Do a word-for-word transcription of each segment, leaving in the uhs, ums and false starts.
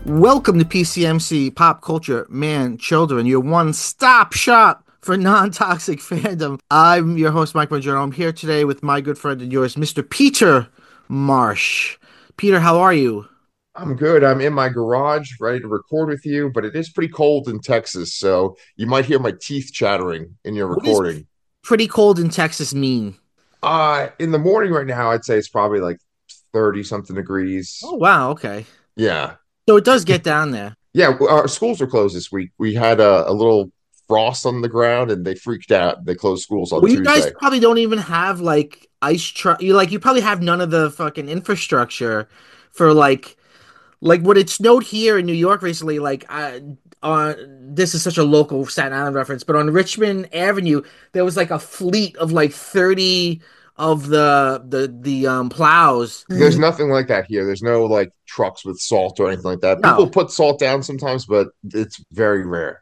Welcome to P C M C Pop Culture Man Children, your one-stop shop for non-toxic fandom. I'm your host, Mike Bongiorno. I'm here today with my good friend and yours, Mister Peter Marsh. Peter, how are you? I'm good. I'm in my garage ready to record with you, but it is pretty cold in Texas, so you might hear my teeth chattering in your What does recording. pretty cold in Texas mean? Uh, in the morning right now, I'd say it's probably like thirty something Oh, degrees. wow, okay. Yeah. So it does get down there. Yeah, w- our schools are closed this week. We had a, a little frost on the ground and they freaked out. They closed schools on Well, you guys Tuesday. probably don't even have like ice truck. You like you probably have none of the fucking infrastructure for like like when it snowed here in New York recently, like I on this is such a local Staten Island reference, but on Richmond Avenue, there was like a fleet of like thirty of the the the um plows. There's nothing like that here. There's no like trucks with salt or anything like that. People No. put salt down sometimes, but it's very rare.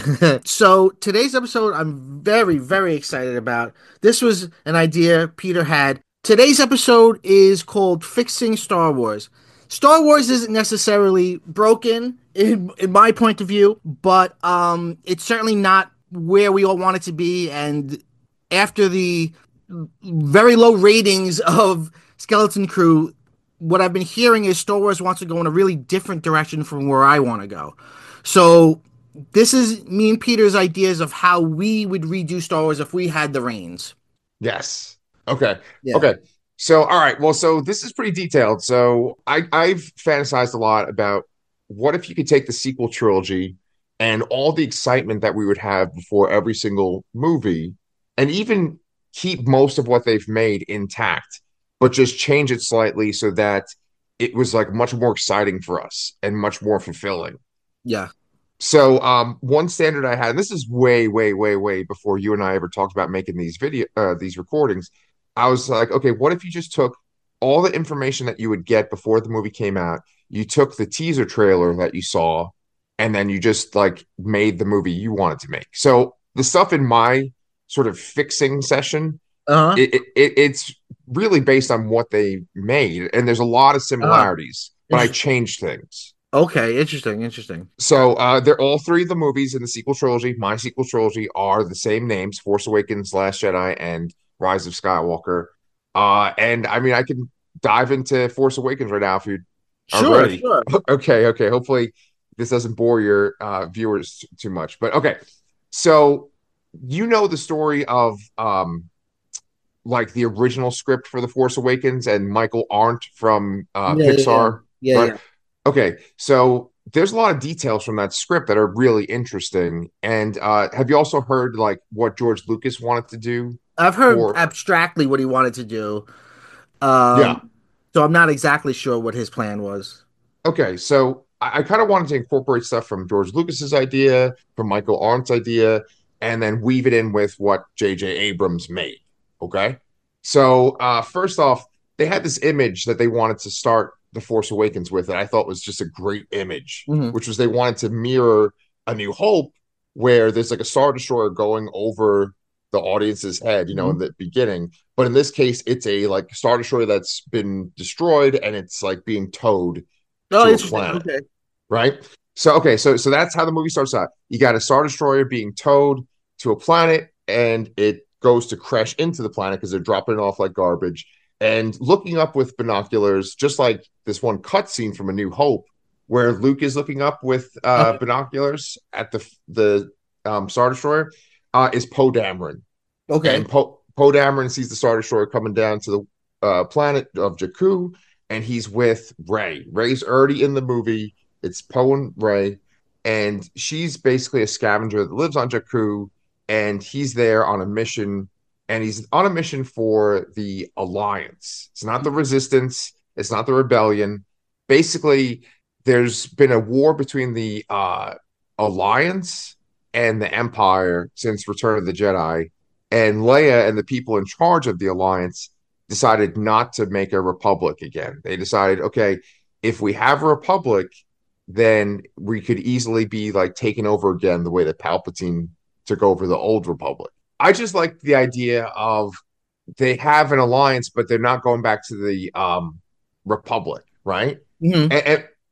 So today's episode I'm very, very excited about. This was an idea Peter had. Today's episode is called Fixing Star Wars. Star Wars isn't necessarily broken in in my point of view, but um it's certainly not where we all want it to be. And after the very low ratings of Skeleton Crew, what I've been hearing is Star Wars wants to go in a really different direction from where I want to go. So this is me and Peter's ideas of how we would redo Star Wars if we had the reins. Yes. Okay. Yeah. Okay. So, all right. Well, so this is pretty detailed. So, I I've fantasized a lot about what if you could take the sequel trilogy and all the excitement that we would have before every single movie, and even keep most of what they've made intact, but just change it slightly so that it was like much more exciting for us and much more fulfilling. Yeah. So, um, one standard I had, and this is way, way, way, way before you and I ever talked about making these video, uh, these recordings. I was like, okay, what if you just took all the information that you would get before the movie came out, you took the teaser trailer that you saw, and then you just like made the movie you wanted to make. So the stuff in my sort of fixing session, Uh-huh. it, it it's really based on what they made, and there's a lot of Uh-huh. similarities, but I changed things. Okay, interesting, interesting. So uh, they're all three of the movies in the sequel trilogy. My sequel trilogy are the same names: Force Awakens, Last Jedi, and Rise of Skywalker. Uh, and I mean, I can dive into Force Awakens right now if you are Sure, ready. sure. Okay, okay. Hopefully, this doesn't bore your uh, viewers too much. But okay, so you know the story of um, like the original script for the Force Awakens and Michael Arndt from uh, Yeah, yeah, yeah. Pixar, Yeah, right? yeah. Okay, so there's a lot of details from that script that are really interesting. And uh, have you also heard like what George Lucas wanted to do I've heard for? abstractly what he wanted to do. Yeah. Um, so I'm not exactly sure what his plan was. Okay, so I, I kind of wanted to incorporate stuff from George Lucas's idea, from Michael Arndt's idea, and then weave it in with what J J. Abrams made. Okay, so uh, first off, they had this image that they wanted to start The Force Awakens with that I thought was just a great image, Hmm. which was they wanted to mirror A New Hope, where there's like a Star Destroyer going over the audience's head, you know, in Hmm. the beginning. But in this case, it's a like Star Destroyer that's been destroyed and it's like being towed Oh, to a interesting. planet, Okay. right? So okay, so so that's how the movie starts out. You got a Star Destroyer being towed to a planet, and it goes to crash into the planet because they're dropping it off like garbage. And looking up with binoculars, just like this one cutscene from A New Hope, where Luke is looking up with uh, Uh-huh. binoculars at the the um, Star Destroyer, uh, is Poe Dameron, Okay. and Poe Poe Dameron sees the Star Destroyer coming down to the uh, planet of Jakku, and he's with Ray. Ray's already in the movie. It's Poe and Ray, and she's basically a scavenger that lives on Jakku, and he's there on a mission, and he's on a mission for the Alliance. It's not the Resistance. It's not the Rebellion. Basically, there's been a war between the uh, Alliance and the Empire since Return of the Jedi, and Leia and the people in charge of the Alliance decided not to make a republic again. They decided, okay, if we have a republic, then we could easily be like taken over again the way that Palpatine took over the old republic. I just like the idea of they have an alliance, but they're not going back to the um, republic, right? Hmm. And, and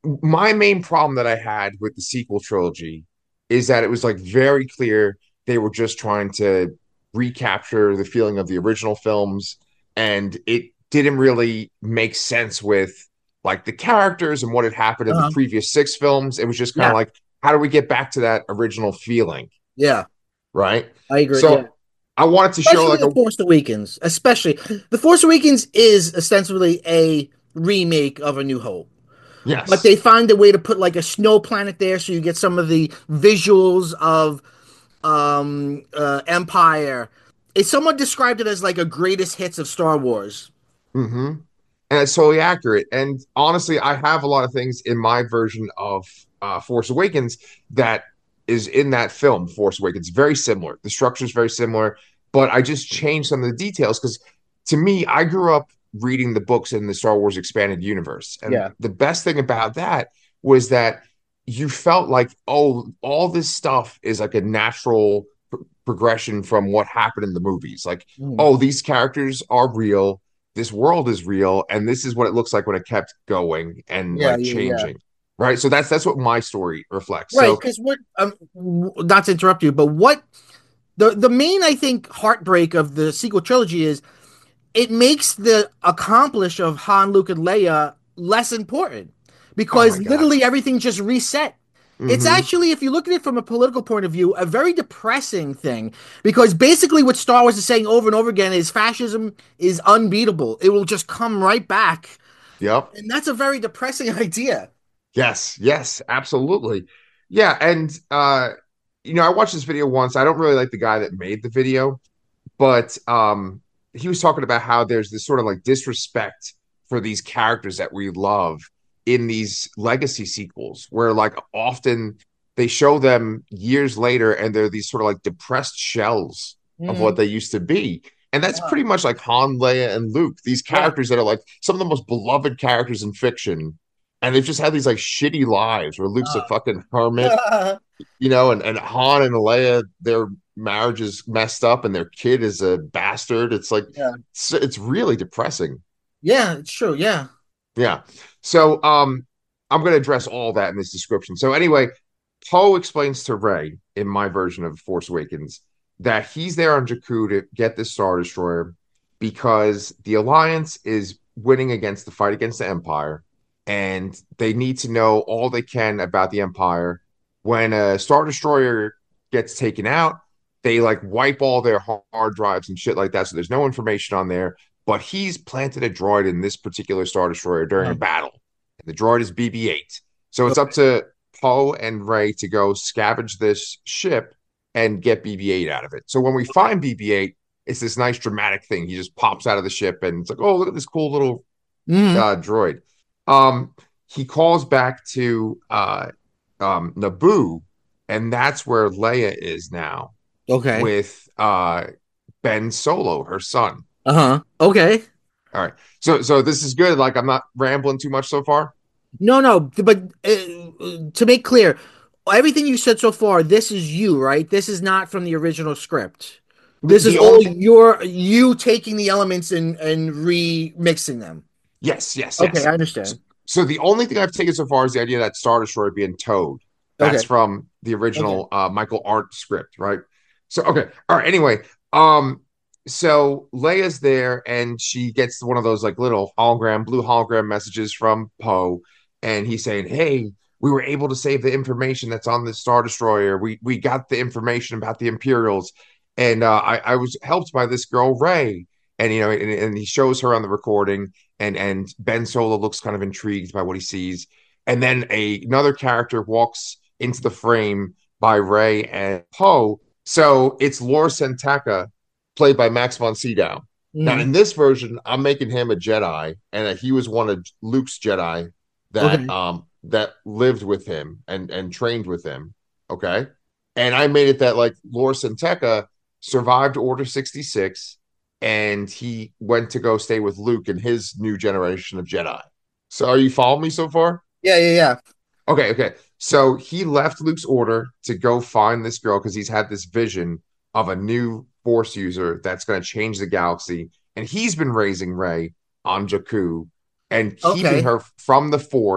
my main problem that I had with the sequel trilogy is that it was like very clear they were just trying to recapture the feeling of the original films, and it didn't really make sense with like the characters and what had happened in the Uh-huh. previous six films. It was just kind of Yeah, like, how do we get back to that original feeling, yeah, right? I agree. Yeah, So I wanted to show especially like the a Force Awakens. Especially the Force Awakens is ostensibly a remake of A New Hope, but yes. they find a way to put like a snow planet there, so you get some of the visuals of um uh Empire. It someone described it as like a greatest hits of Star Wars. hmm And it's totally accurate. And honestly, I have a lot of things in my version of uh, Force Awakens that is in that film, Force Awakens. Very similar. The structure is very similar, but I just changed some of the details because to me, I grew up reading the books in the Star Wars expanded universe. And Yeah. the best thing about that was that you felt like, oh, all this stuff is like a natural pr- progression from what happened in the movies. Like, Mm. oh, these characters are real, this world is real, and this is what it looks like when it kept going and Yeah, like yeah, yeah. changing, right? So that's that's what my story reflects. Right, So because what um w- not to interrupt you, but what the the main I think heartbreak of the sequel trilogy is it makes the accomplish of Han, Luke, and Leia less important oh because my god. literally everything just reset. It's Mm-hmm. actually, if you look at it from a political point of view, a very depressing thing because basically what Star Wars is saying over and over again is fascism is unbeatable. It will just come right back. Yep. And that's a very depressing idea. Yes, yes, absolutely. Yeah, and uh you know, I watched this video once. I don't really like the guy that made the video, but um he was talking about how there's this sort of like disrespect for these characters that we love in these legacy sequels where like often they show them years later and they're these sort of like depressed shells of what Mhm. they used to be. And that's Uh, pretty much like Han, Leia, and Luke, these yeah. characters that are like some of the most beloved characters in fiction. And they've just had these like shitty lives where Luke's a fucking hermit, Uh, you know, and, and Han and Leia, their marriage is messed up and their kid is a bastard. It's like yeah. it's, it's really depressing. Yeah, it's true. Yeah. Yeah. So um I'm gonna address all that in this description. So anyway, Poe explains to Rey in my version of Force Awakens that he's there on Jakku to get this Star Destroyer because the Alliance is winning against the fight against the Empire, and they need to know all they can about the Empire. When a Star Destroyer gets taken out, they like wipe all their hard drives and shit like that. So there's no information on there. But he's planted a droid in this particular Star Destroyer during a Uh, battle. And the droid is B B eight. So it's up okay. to Poe and Rey to go scavenge this ship and get B B eight out of it. So when we Okay. find B B eight, it's this nice dramatic thing. He just pops out of the ship and it's like, oh, look at this cool little Hmm. uh, droid. Um, he calls back to uh, um, Naboo, and that's where Leia is now Okay. with uh, Ben Solo, her son. Uh-huh. Okay. All right. So so this is good. Like I'm not rambling too much so far. No, no, but uh, to make clear, everything you said so far, this is you, right? This is not from the original script. The, This is the all only your you taking the elements and and remixing them. yes, yes, Okay, yes. I So, understand. so the only thing I've taken so far is the idea that Star Destroyer being towed. That's Okay. from the Okay. original uh, Michael Art script, right? So okay, all right. Anyway, um, so Leia's there and she gets one of those like little hologram, blue hologram messages from Poe, and he's saying, "Hey, we were able to save the information that's on the Star Destroyer. We we got the information about the Imperials, and uh, I I was helped by this girl Rey." And you know, and, and he shows her on the recording, and and Ben Solo looks kind of intrigued by what he sees, and then a another character walks into the frame by Rey and Poe. So it's Lor Santaka, played by Max von Sydow. Now Hmm. in this version, I'm making him a Jedi, and that he was one of Luke's Jedi that Okay. um that lived with him and and trained with him. Okay, and I made it that like Lor Santaka survived Order sixty-six and he went to go stay with Luke and his new generation of Jedi. So are you following me so far? Yeah, yeah, yeah. Okay, okay. So he left Luke's order to go find this girl because he's had this vision of a new Force user that's going to change the galaxy. And he's been raising Rey on Jakku and keeping Okay. her from the Force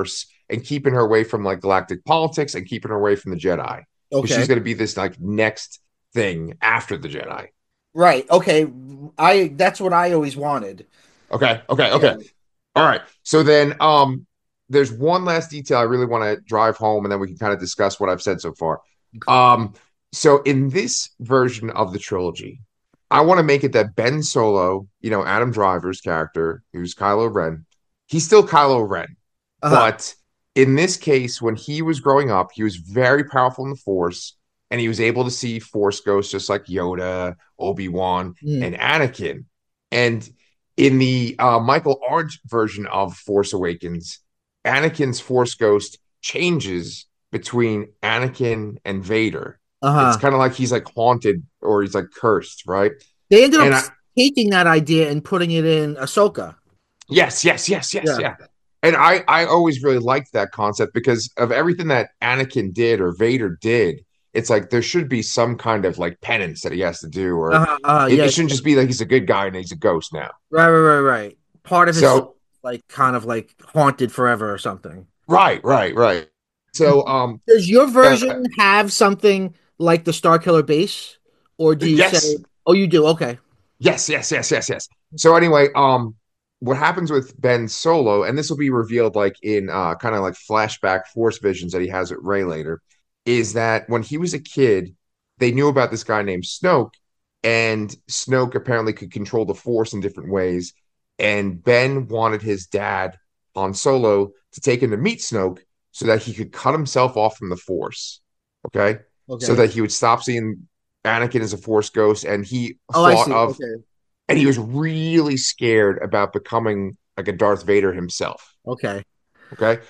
and keeping her away from like galactic politics and keeping her away from the Jedi because she's Okay. going to be this like next thing after the Jedi. Right. Okay. I that's what I always wanted. Okay, okay, Yeah. okay. All right. So then um there's one last detail I really want to drive home and then we can kind of discuss what I've said so far. Um so in this version of the trilogy, I want to make it that Ben Solo, you know, Adam Driver's character, who's Kylo Ren, he's still Kylo Ren. Uh-huh. But in this case, when he was growing up, he was very powerful in the Force and he was able to see Force ghosts just like Yoda, Obi-Wan, Mm. and Anakin. And in the uh, Michael Arndt version of Force Awakens, Anakin's Force Ghost changes between Anakin and Vader. It's Uh-huh. kind of like he's like haunted or he's like cursed, right? They ended up And I, taking that idea and putting it in Ahsoka. yes, yes, yes, yes, Yeah. yeah. And I, I always really liked that concept because of everything that Anakin did or Vader did. It's like there should be some kind of like penance that he has to do, or Uh-huh. Uh, it, it yeah. shouldn't just be like he's a good guy and he's a ghost now. Right, right, right, right. Part of his soul, So like kind of like haunted forever or something. right, right, right. So um Does your uh, version have something like the Star Killer base? Or do you say, yes, oh, you do? Okay. yes, yes, yes, yes, yes. So anyway, um what happens with Ben Solo, and this will be revealed like in uh kind of like flashback force visions that he has with Rey later, is that when he was a kid, they knew about this guy named Snoke, and Snoke apparently could control the force in different ways. And Ben wanted his dad, Han Solo, to take him to meet Snoke so that he could cut himself off from the force. Okay. So Okay. that he would stop seeing Anakin as a force ghost. And he Oh, I thought see. of, Okay. and he was really scared about becoming like a Darth Vader himself. Okay. Okay.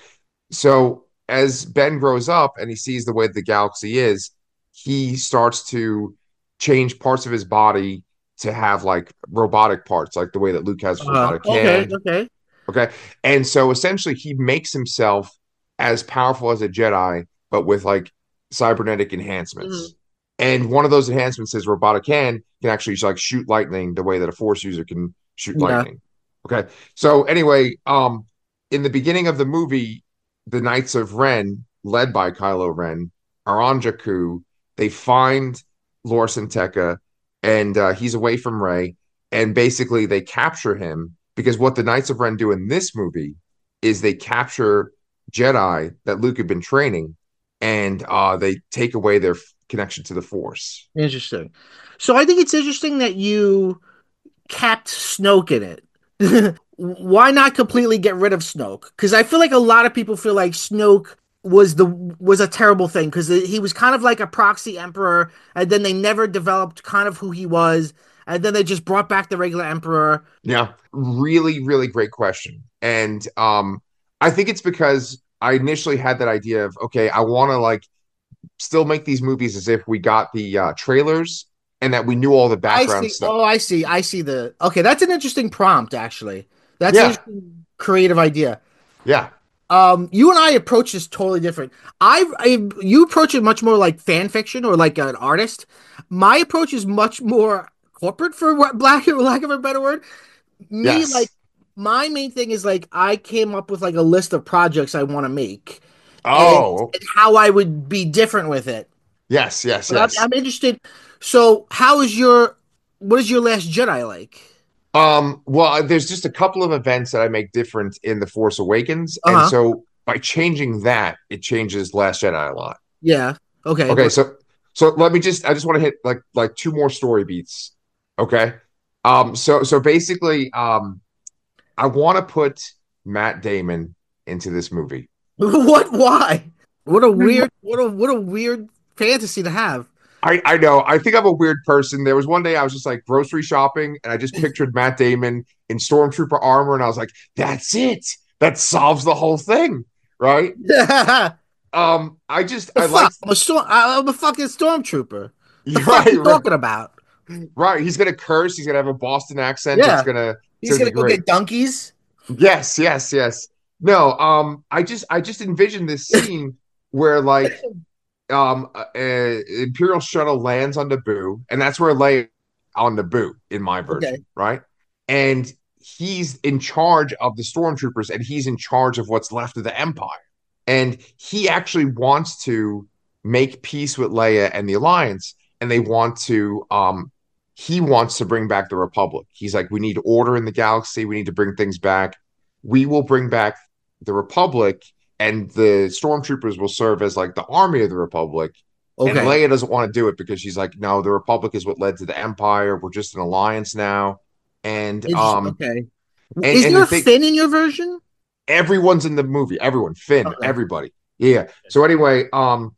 So as Ben grows up and he sees the way the galaxy is, he starts to change parts of his body to have like robotic parts, like the way that Luke has a Uh, robotic okay. hand. Okay. Okay. And so essentially he makes himself as powerful as a Jedi, but with like cybernetic Mhm. enhancements. And one of those enhancements is robotic hand can actually like shoot lightning the way that a force user can shoot Yeah. lightning. Okay. So anyway, um, in the beginning of the movie, the Knights of Ren, led by Kylo Ren, are on Jakku. They find Lor San Tekka, and uh, he's away from Rey. And basically, they capture him because what the Knights of Ren do in this movie is they capture Jedi that Luke had been training, and uh, they take away their f- connection to the Force. Interesting. So I think it's interesting that you kept Snoke in it. Why not completely get rid of Snoke? Because I feel like a lot of people feel like Snoke was the was a terrible thing because he was kind of like a proxy emperor, and then they never developed kind of who he was, and then they just brought back the regular emperor. Yeah, really, really great question. And um, I think it's because I initially had that idea of, okay, I want to like still make these movies as if we got the uh, trailers and that we knew all the I background see. stuff. Oh, I see. I see the. Okay, that's an interesting prompt, actually. That's an Yeah, interesting creative idea. yeah. Um, you and I approach this totally different. I, I, you approach it much more like fan fiction or like an artist. My approach is much more corporate, for what black, lack of a better word. Me, like, Yes. my main thing is like I came up with like a list of projects I want to make, and, Oh, and how I would be different with it. yes, yes, But I'm, yes. I'm interested. So, how is your, what is your Last Jedi like? Um, well, there's just a couple of events that I make different in The Force Awakens. Uh And huh. so by changing that, it changes Last Jedi a lot. Yeah. Okay. Okay, What? so so let me just I just want to hit like like two more story beats. Okay. Um, so so basically, um, I want to put Matt Damon into this movie. What? Why? What a weird. What a what a weird fantasy to have. I, I know. I think I'm a weird person. There was one day I was just like grocery shopping and I just pictured Matt Damon in Stormtrooper armor and I was like, that's it. That solves the whole thing. Right. the Um, I just I fuck? like I'm a storm. I'm a fucking stormtrooper. The fuck right, you right, talking about? right. He's gonna curse, he's gonna have a Boston accent. It's Yeah, gonna it's he's gonna be gonna go great. get donkeys. Yes, yes, yes. No, um, I just I just envisioned this scene where like um uh, Imperial shuttle lands on Naboo, and that's where Leia on Naboo in my Okay. version, right? And he's in charge of the stormtroopers, and he's in charge of what's left of the Empire. and he actually wants to make peace with Leia and the Alliance, and they want to. Um, he wants to bring back the Republic. He's like, we need order in the galaxy. We need to bring things back. We will bring back the Republic, and the stormtroopers will serve as like the army of the Republic. And Okay. Leia doesn't want to do it because she's like, no, the Republic is what led to the Empire. We're just an alliance now. And It's um okay. and Is and there the a thing, Finn in your version? everyone's in the movie. Everyone, Finn, Okay. everybody. Yeah. So anyway, um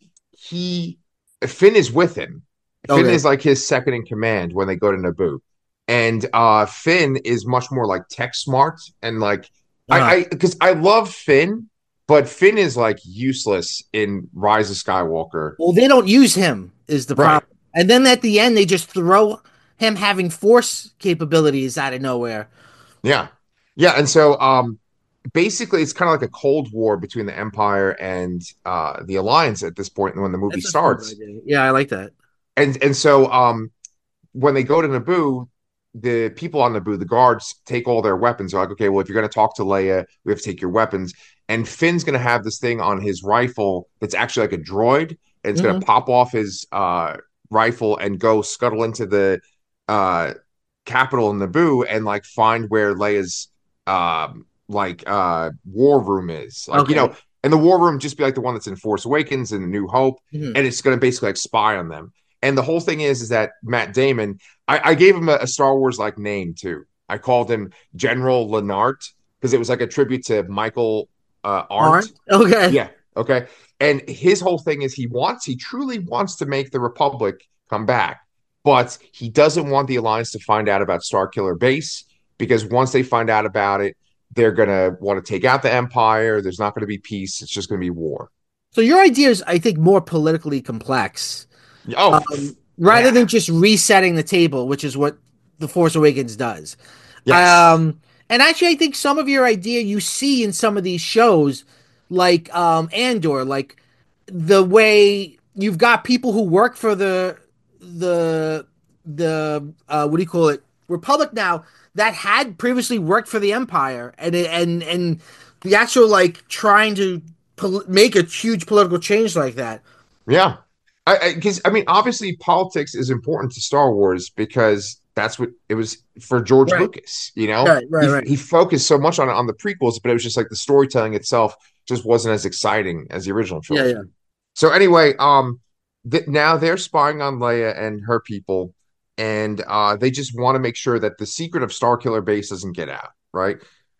he Finn is with him. Finn Okay. is like his second in command when they go to Naboo. And uh Finn is much more like tech smart and like I Uh-huh. I because I love Finn, but Finn is like useless in Rise of Skywalker. Well, they don't use him is the Right. problem. And then at the end, they just throw him having force capabilities out of nowhere. Yeah. Yeah. And so um basically it's kind of like a cold war between the Empire and uh the Alliance at this point when the movie That's a smart starts. idea. Yeah, I like that. And and so um when they go to Naboo, the people on Naboo, the guards, take all their weapons. They're like, okay, well, if you're going to talk to Leia, we have to take your weapons. And Finn's going to have this thing on his rifle that's actually like a droid, and it's going Hmm. to pop off his uh, rifle and go scuttle into the uh, capital in Naboo and like find where Leia's um, like uh, war room is. Like, you know, Okay. and the war room just be like the one that's in Force Awakens and New Hope, Hmm. and it's going to basically like spy on them. And the whole thing is, is that Matt Damon, I, I gave him a, a Star Wars like name too. I called him General Lenart because it was like a tribute to Michael uh, Arndt. Aren't okay. Yeah. Okay. And his whole thing is he wants, he truly wants to make the Republic come back, but he doesn't want the Alliance to find out about Starkiller Base because once they find out about it, they're going to want to take out the Empire. There's not going to be peace. It's just going to be war. So your idea is, I think, more politically complex, Oh, um, rather yeah. than just resetting the table, which is what The Force Awakens does. Yes. Um, and actually, I think some of your idea you see in some of these shows, like um, Andor, like the way you've got people who work for the the the uh, what do you call it, Republic now, that had previously worked for the Empire, and and and the actual like trying to pol- make a huge political change like that. Yeah. I because I, I mean obviously politics is important to Star Wars because that's what it was for George Right, Lucas, you know? right, right, He right. he focused so much on on the prequels, but it was just like the storytelling itself just wasn't as exciting as the original Yeah, trilogy. yeah. So anyway, um th- now they're spying on Leia and her people, and uh they just want to make sure that the secret of Starkiller Base doesn't get out, right?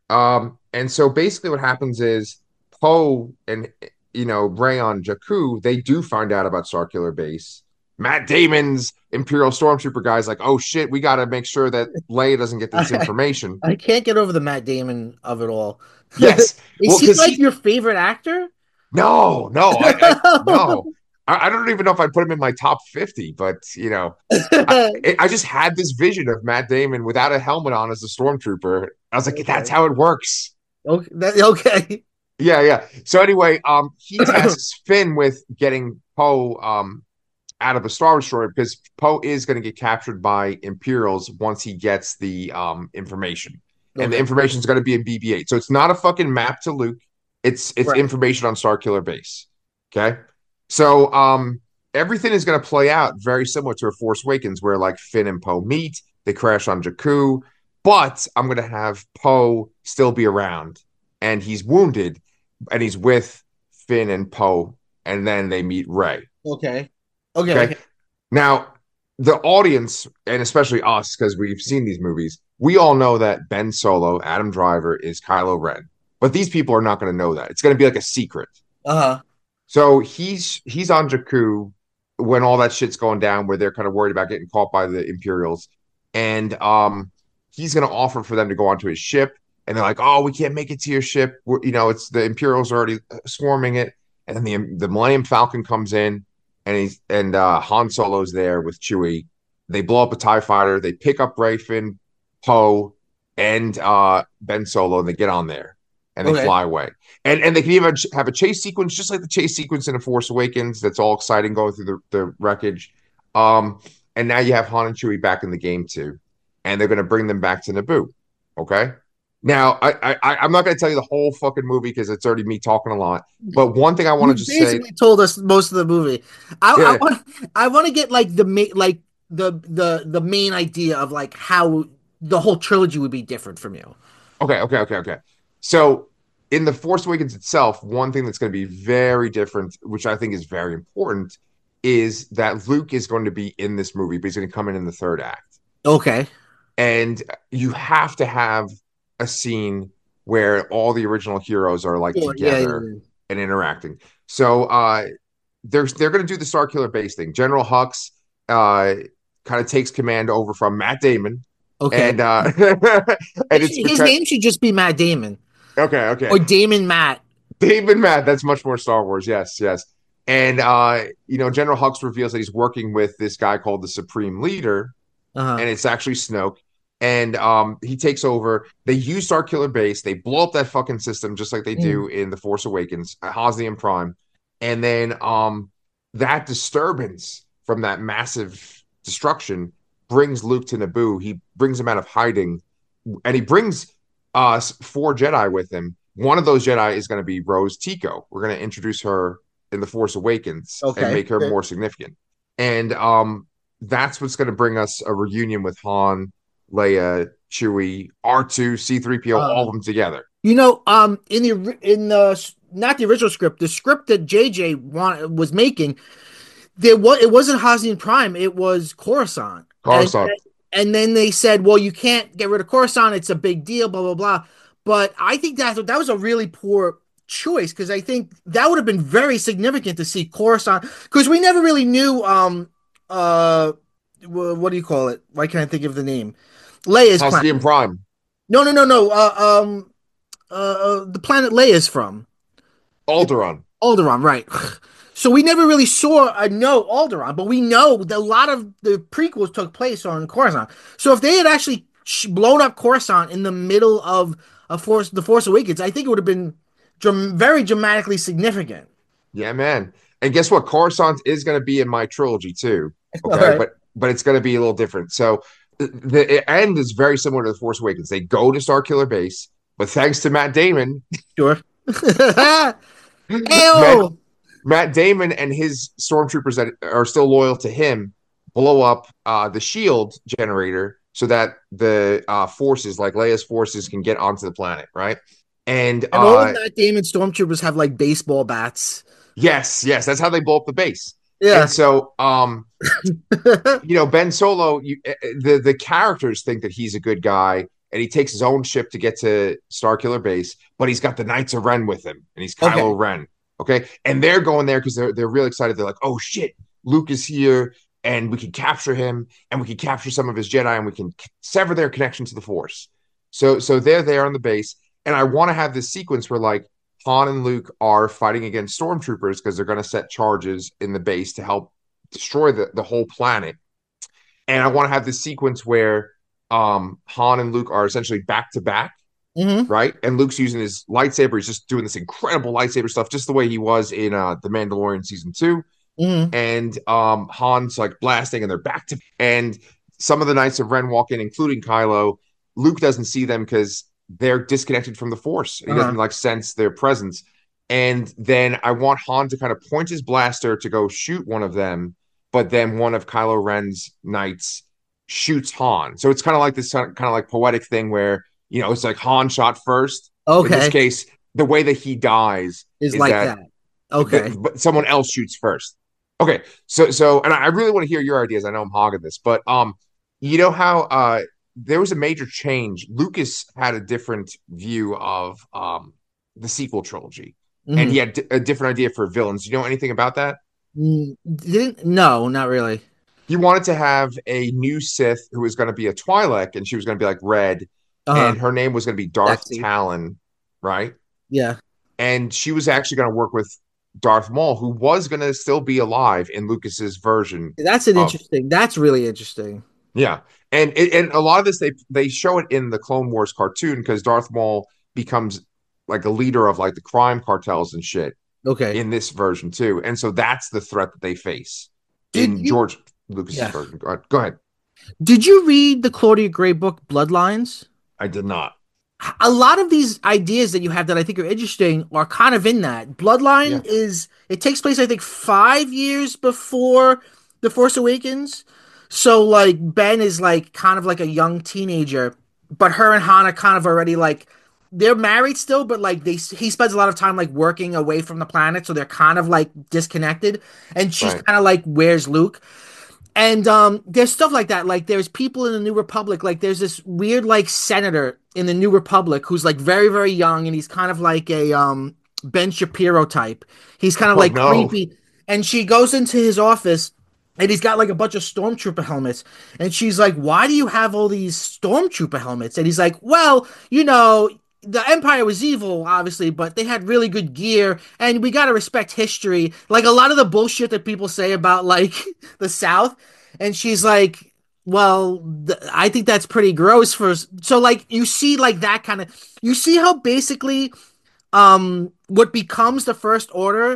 Um and so basically what happens is Poe and you know, Ray on Jakku, they do find out about Starkiller Base. Matt Damon's Imperial Stormtrooper guy's like, oh shit, we got to make sure that Leia doesn't get this I, information. I can't get over the Matt Damon of it all. Yes, Is well, he because like he, your favorite actor? no, no, I, I no, I, I don't even know if I'd put him in my top fifty, but you know, I, I just had this vision of Matt Damon without a helmet on as a stormtrooper. I was like, that's Okay. how it works. Okay. That, okay. Yeah, yeah. So anyway, um, he tasks Finn with getting Poe um out of a Star Destroyer because Poe is going to get captured by Imperials once he gets the um information, and the Okay. information is going to be in B B eight. So it's not a fucking map to Luke. It's it's Right. information on Starkiller Base. Okay, so um everything is going to play out very similar to a Force Awakens, where like Finn and Poe meet, they crash on Jakku, but I'm going to have Poe still be around, and he's wounded, and he's with Finn and Poe, and then they meet Rey. Okay. Okay. Okay. Okay. Now, the audience, and especially us, because we've seen these movies, we all know that Ben Solo, Adam Driver, is Kylo Ren. But these people are not going to know that. It's going to be like a secret. Uh-huh. So he's he's on Jakku when all that shit's going down, where they're kind of worried about getting caught by the Imperials, and um, he's going to offer for them to go onto his ship, and they're like, "Oh, we can't make it to your ship. We're, you know, it's the Imperials are already swarming it." And then the the Millennium Falcon comes in, and he's and uh, Han Solo's there with Chewie. They blow up a Tie Fighter. They pick up Rey, Finn, Poe, and uh, Ben Solo, and they get on there and they Okay. fly away. And and they can even have a chase sequence, just like the chase sequence in The Force Awakens. That's all exciting going through the, the wreckage. Um, and now you have Han and Chewie back in the game too, and they're going to bring them back to Naboo. Okay. Now, I, I I'm not going to tell you the whole fucking movie because it's already me talking a lot. But one thing I want You to just say, basically told us most of the movie. I, I yeah, want I want to get like the main like the the the main idea of like how the whole trilogy would be different from you. okay, okay, okay, okay. So in the Force Awakens itself, one thing that's going to be very different, which I think is very important, is that Luke is going to be in this movie, but he's going to come in in the third act. Okay. And you have to have a scene where all the original heroes are like Sure. Yeah, yeah, together yeah. and interacting. So uh they're they're going to do the Star Killer base thing. General Hux uh kind of takes command over from Matt Damon, Okay. and uh and It it's should- his because name should just be Matt Damon okay, okay. or Damon Matt. David Matt, that's much more Star Wars. Yes, yes. And uh, you know, General Hux reveals that he's working with this guy called the Supreme Leader, Uh-huh. and it's actually Snoke. And um, he takes over. They use Star Killer Base. They blow up that fucking system just like they Mm. do in The Force Awakens, uh, Hosnian Prime. And then um, that disturbance from that massive destruction brings Luke to Naboo. He brings him out of hiding, and he brings us four Jedi with him. One of those Jedi is going to be Rose Tico. We're going to introduce her in The Force Awakens and Okay. make her Good. more significant. And um, that's what's going to bring us a reunion with Han, Leia, Chewie, R two, C three P O, all Uh, of them together. you know, um, in the in the not the original script, the script that J J want, was making, there was it wasn't Hosnian Prime, it was Coruscant, and Coruscant. and then they said, well, you can't get rid of Coruscant; it's a big deal, blah blah blah. But I think that that was a really poor choice because I think that would have been very significant to see Coruscant because we never really knew um uh what do you call it? Why can't I think of the name? Leia's planet. Hosnian Prime. No, no, no, no. Uh, um, uh, uh, the planet Leia's from. It's Alderaan. Alderaan, right? So we never really saw a no Alderaan, but we know that a lot of the prequels took place on Coruscant. So if they had actually blown up Coruscant in the middle of a Force, the Force Awakens, I think it would have been dram- very dramatically significant. Yeah, man. And guess what? Coruscant is going to be in my trilogy too. All Okay, right, but but it's going to be a little different. So the, the end is very similar to the Force Awakens. They go to Starkiller Base, but thanks to Matt Damon, sure. Matt Ew. Matt Damon and his stormtroopers that are still loyal to him blow up uh, the shield generator so that the uh, forces, like Leia's forces, can get onto the planet, right? And And all of uh, Matt Damon stormtroopers have like baseball bats. yes, yes, that's how they blow up the base. And Yeah. so, um, you know, Ben Solo, you, eh, eh, the the characters think that he's a good guy, and he takes his own ship to get to Starkiller Base, but he's got the Knights of Ren with him, and he's Okay. Kylo Ren. Okay, and they're going there because they're they're really excited. They're like, "Oh shit, Luke is here, and we can capture him, and we can capture some of his Jedi, and we can sever their connection to the Force." So so they're there on the base, and I want to have this sequence where like Han and Luke are fighting against stormtroopers because they're going to set charges in the base to help destroy the, the whole planet. And I want to have this sequence where um, Han and Luke are essentially back to back, Hmm. right? And Luke's using his lightsaber. He's just doing this incredible lightsaber stuff, just the way he was in uh, The Mandalorian season two. Hmm. And um, Han's like blasting, and they're back to. And some of the Knights of Ren walk in, including Kylo. Luke doesn't see them because they're disconnected from the Force. He doesn't Uh-huh. like sense their presence. And then I want Han to kind of point his blaster to go shoot one of them, but then one of Kylo Ren's knights shoots Han. So it's kind of like this kind of like poetic thing where, you know, it's like Han shot first. In this Okay. case, the way that he dies Is is like that that. Okay. the, but someone else shoots first. Okay, so so and I really want to hear your ideas. I know I'm hogging this, but um, you know how uh there was a major change. Lucas had a different view of um the sequel trilogy, and Hmm. he had a different idea for villains. You know anything about that? Didn't, no, not really. He wanted to have a new Sith who was going to be a Twi'lek, and she was going to be like red, Uh-huh. and her name was going to be Darth Sexy. Talon, right? Yeah. And she was actually going to work with Darth Maul, who was going to still be alive in Lucas's version That's an of interesting. That's really interesting. yeah. And and a lot of this they they show it in the Clone Wars cartoon because Darth Maul becomes like a leader of like the crime cartels and shit Okay. in this version too. And so that's the threat that they face Did in you George Lucas's Yeah. version. Go ahead. Go ahead. Did you read the Claudia Gray book Bloodlines? I did not. A lot of these ideas that you have that I think are interesting are kind of in that. Bloodline Yeah, is it takes place I think five years before The Force Awakens. So like Ben is like kind of like a young teenager, but her and Han are kind of already like they're married still, but like they he spends a lot of time like working away from the planet, so they're kind of like disconnected. And she's right. kind of like, "Where's Luke?" And um, there's stuff like that. Like there's people in the New Republic. Like there's this weird like senator in the New Republic who's like very very young, and he's kind of like a um Ben Shapiro type. He's kind of Oh like no. creepy. And she goes into his office, and he's got like a bunch of stormtrooper helmets. And she's like, "Why do you have all these stormtrooper helmets?" And he's like, "Well, you know." The Empire was evil, obviously, but they had really good gear, and we gotta respect history. Like a lot of the bullshit that people say about like the South, and she's like, well, th- I think that's pretty gross for so like you see like that kind of you see how basically um what becomes the First Order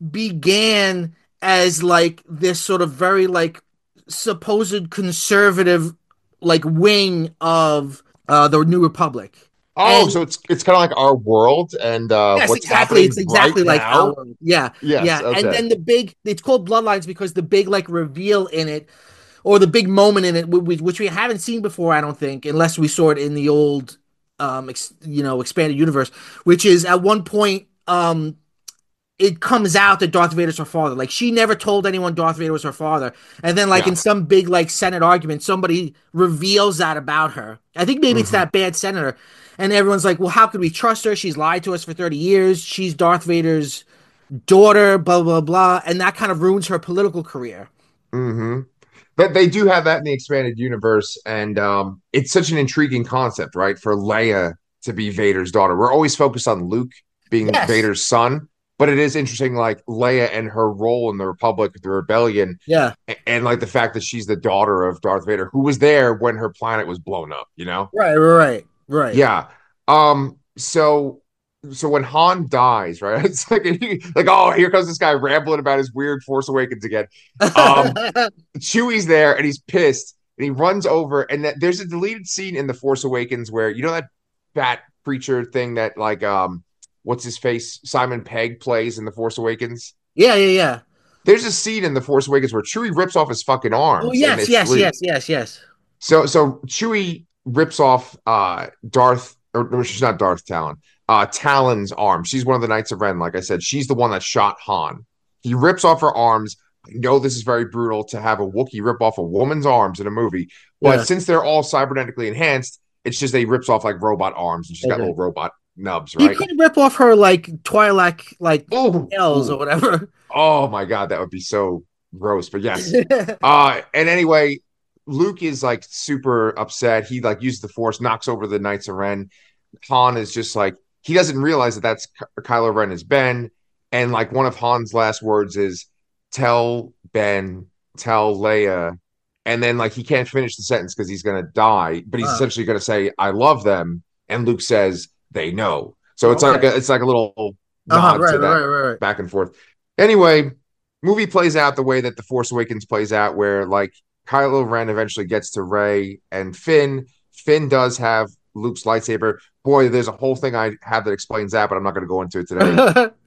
began as like this sort of very like supposed conservative like wing of uh the New Republic. Oh, And so it's it's kind of like our world and uh yes, what's exactly. It's happening right exactly like now. our yeah, Yes, yeah. And okay. then the big it's called Bloodlines because the big like reveal in it or the big moment in it, which we haven't seen before, I don't think, unless we saw it in the old, um, ex, you know, expanded universe. Which is at one point, um, it comes out that Darth Vader's her father. Like she never told anyone Darth Vader was her father, and then like Yeah. in some big like Senate argument, somebody reveals that about her. I think maybe it's Hmm. that bad senator, and everyone's like, "Well, how could we trust her? She's lied to us for thirty years. She's Darth Vader's daughter." Blah blah blah, and that kind of ruins her political career. Hmm. But they do have that in the expanded universe, and um, it's such an intriguing concept, right? For Leia to be Vader's daughter. We're always focused on Luke being Yes. Vader's son, but it is interesting, like Leia and her role in the Republic, the Rebellion, Yeah. and, and like the fact that she's the daughter of Darth Vader, who was there when her planet was blown up. You know? Right. Right. Right. Yeah. Um. So. So when Han dies, right? It's like like oh, here comes this guy rambling about his weird Force Awakens again. Um, Right. Chewie's there and he's pissed and he runs over and that, there's a deleted scene in The Force Awakens where you know that bat preacher thing that like um what's his face Simon Pegg plays in The Force Awakens. Yeah. Yeah. Yeah. There's a scene in The Force Awakens where Chewie rips off his fucking Oh arms and yes. it's Yes. Luke. Yes. Yes. Yes. So so Chewie rips off uh Darth or no, she's not Darth Talon. Uh Talon's arm. She's one of the Knights of Ren, like I said. She's the one that shot Han. He rips off her arms. I know this is very brutal to have a Wookiee rip off a woman's arms in a movie, but Yeah. since they're all cybernetically enhanced, it's just they rips off like robot arms and she's got Okay. little robot nubs, He right? could rip off her like Twi'lek like Oh, nails or oh, whatever. oh my God, that would be so gross. But yes. Uh, and anyway, Luke is like super upset. He like uses the Force, knocks over the Knights of Ren. Han is just like he doesn't realize that that's Ky- Kylo Ren is Ben, and like one of Han's last words is "Tell Ben, tell Leia," and then like he can't finish the sentence because he's gonna die, but he's Oh, essentially gonna say "I love them," and Luke says "They know." So it's like okay. a, it's like a little Uh-huh. nod Right. to that Right. Right. Right. back and forth. Anyway, movie plays out the way that The Force Awakens plays out, where like Kylo Ren eventually gets to Rey and Finn. Finn does have Luke's lightsaber. Boy, there's a whole thing I have that explains that, but I'm not going to go into it today.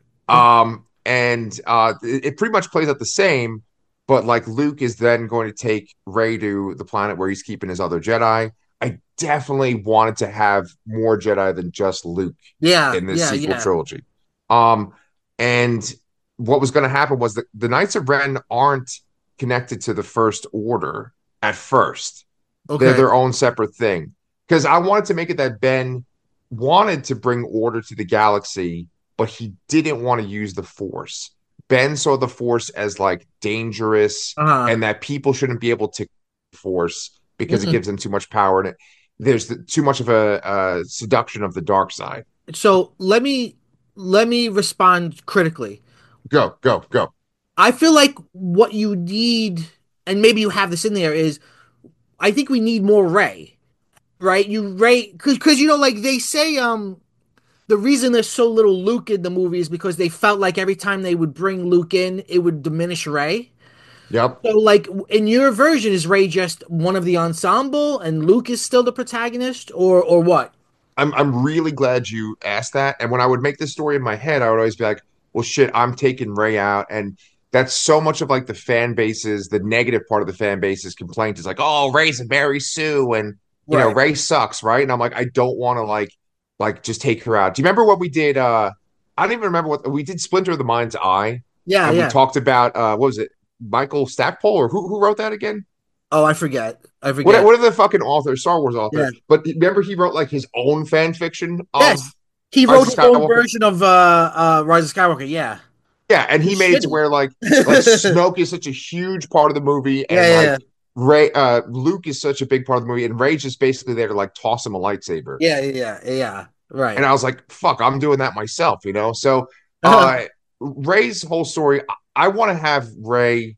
Um, and uh, it, it pretty much plays out the same, but like Luke is then going to take Rey to the planet where he's keeping his other Jedi. I definitely wanted to have more Jedi than just Luke Yeah. in this Yeah. sequel Yeah. trilogy. Um, and what was going to happen was that the Knights of Ren aren't connected to the First Order at first. They're Okay. their own separate thing. Because I wanted to make it that Ben wanted to bring order to the galaxy, but he didn't want to use the Force. Ben saw the Force as like dangerous Uh-huh. and that people shouldn't be able to Force because it Mm. gives them too much power and it, there's the, too much of a, a seduction of the dark side. So let me let me respond critically. Go, go, go. I feel like what you need, and maybe you have this in there, is I think we need more Ray, right? You Ray, because because you know, like they say, um, the reason there's so little Luke in the movie is because they felt like every time they would bring Luke in, it would diminish Ray. Yep. So, like in your version, is Ray just one of the ensemble, and Luke is still the protagonist, or or what? I'm I'm really glad you asked that. And when I would make this story in my head, I would always be like, well, shit, I'm taking Ray out. And that's so much of like the fan bases, the negative part of the fan base's complaint is like, oh, Ray's a Mary Sue, and you know, Right. Ray sucks, right? And I'm like, I don't want to like like just take her out. Do you remember what we did? Uh I don't even remember what we did Splinter of the Mind's Eye, Yeah, and we yeah. talked about uh what was it, Michael Stackpole, or who who wrote that again? Oh, I forget. I What forget. what are the fucking authors, Star Wars author? Yeah. But remember he wrote like his own fan fiction of Yes. He Rise wrote of his own Skywalker. version of uh uh Rise of Skywalker. Yeah. Yeah, and he It's made it to shitty. where like like yeah, Snoke is such a huge part of the movie, yeah, and like yeah. Ray uh Luke is such a big part of the movie, and Ray's just basically there to like toss him a lightsaber. Yeah, yeah, yeah. And Right. I was like, fuck, I'm doing that myself, you know? So uh Ray's whole story, I, I want to have Ray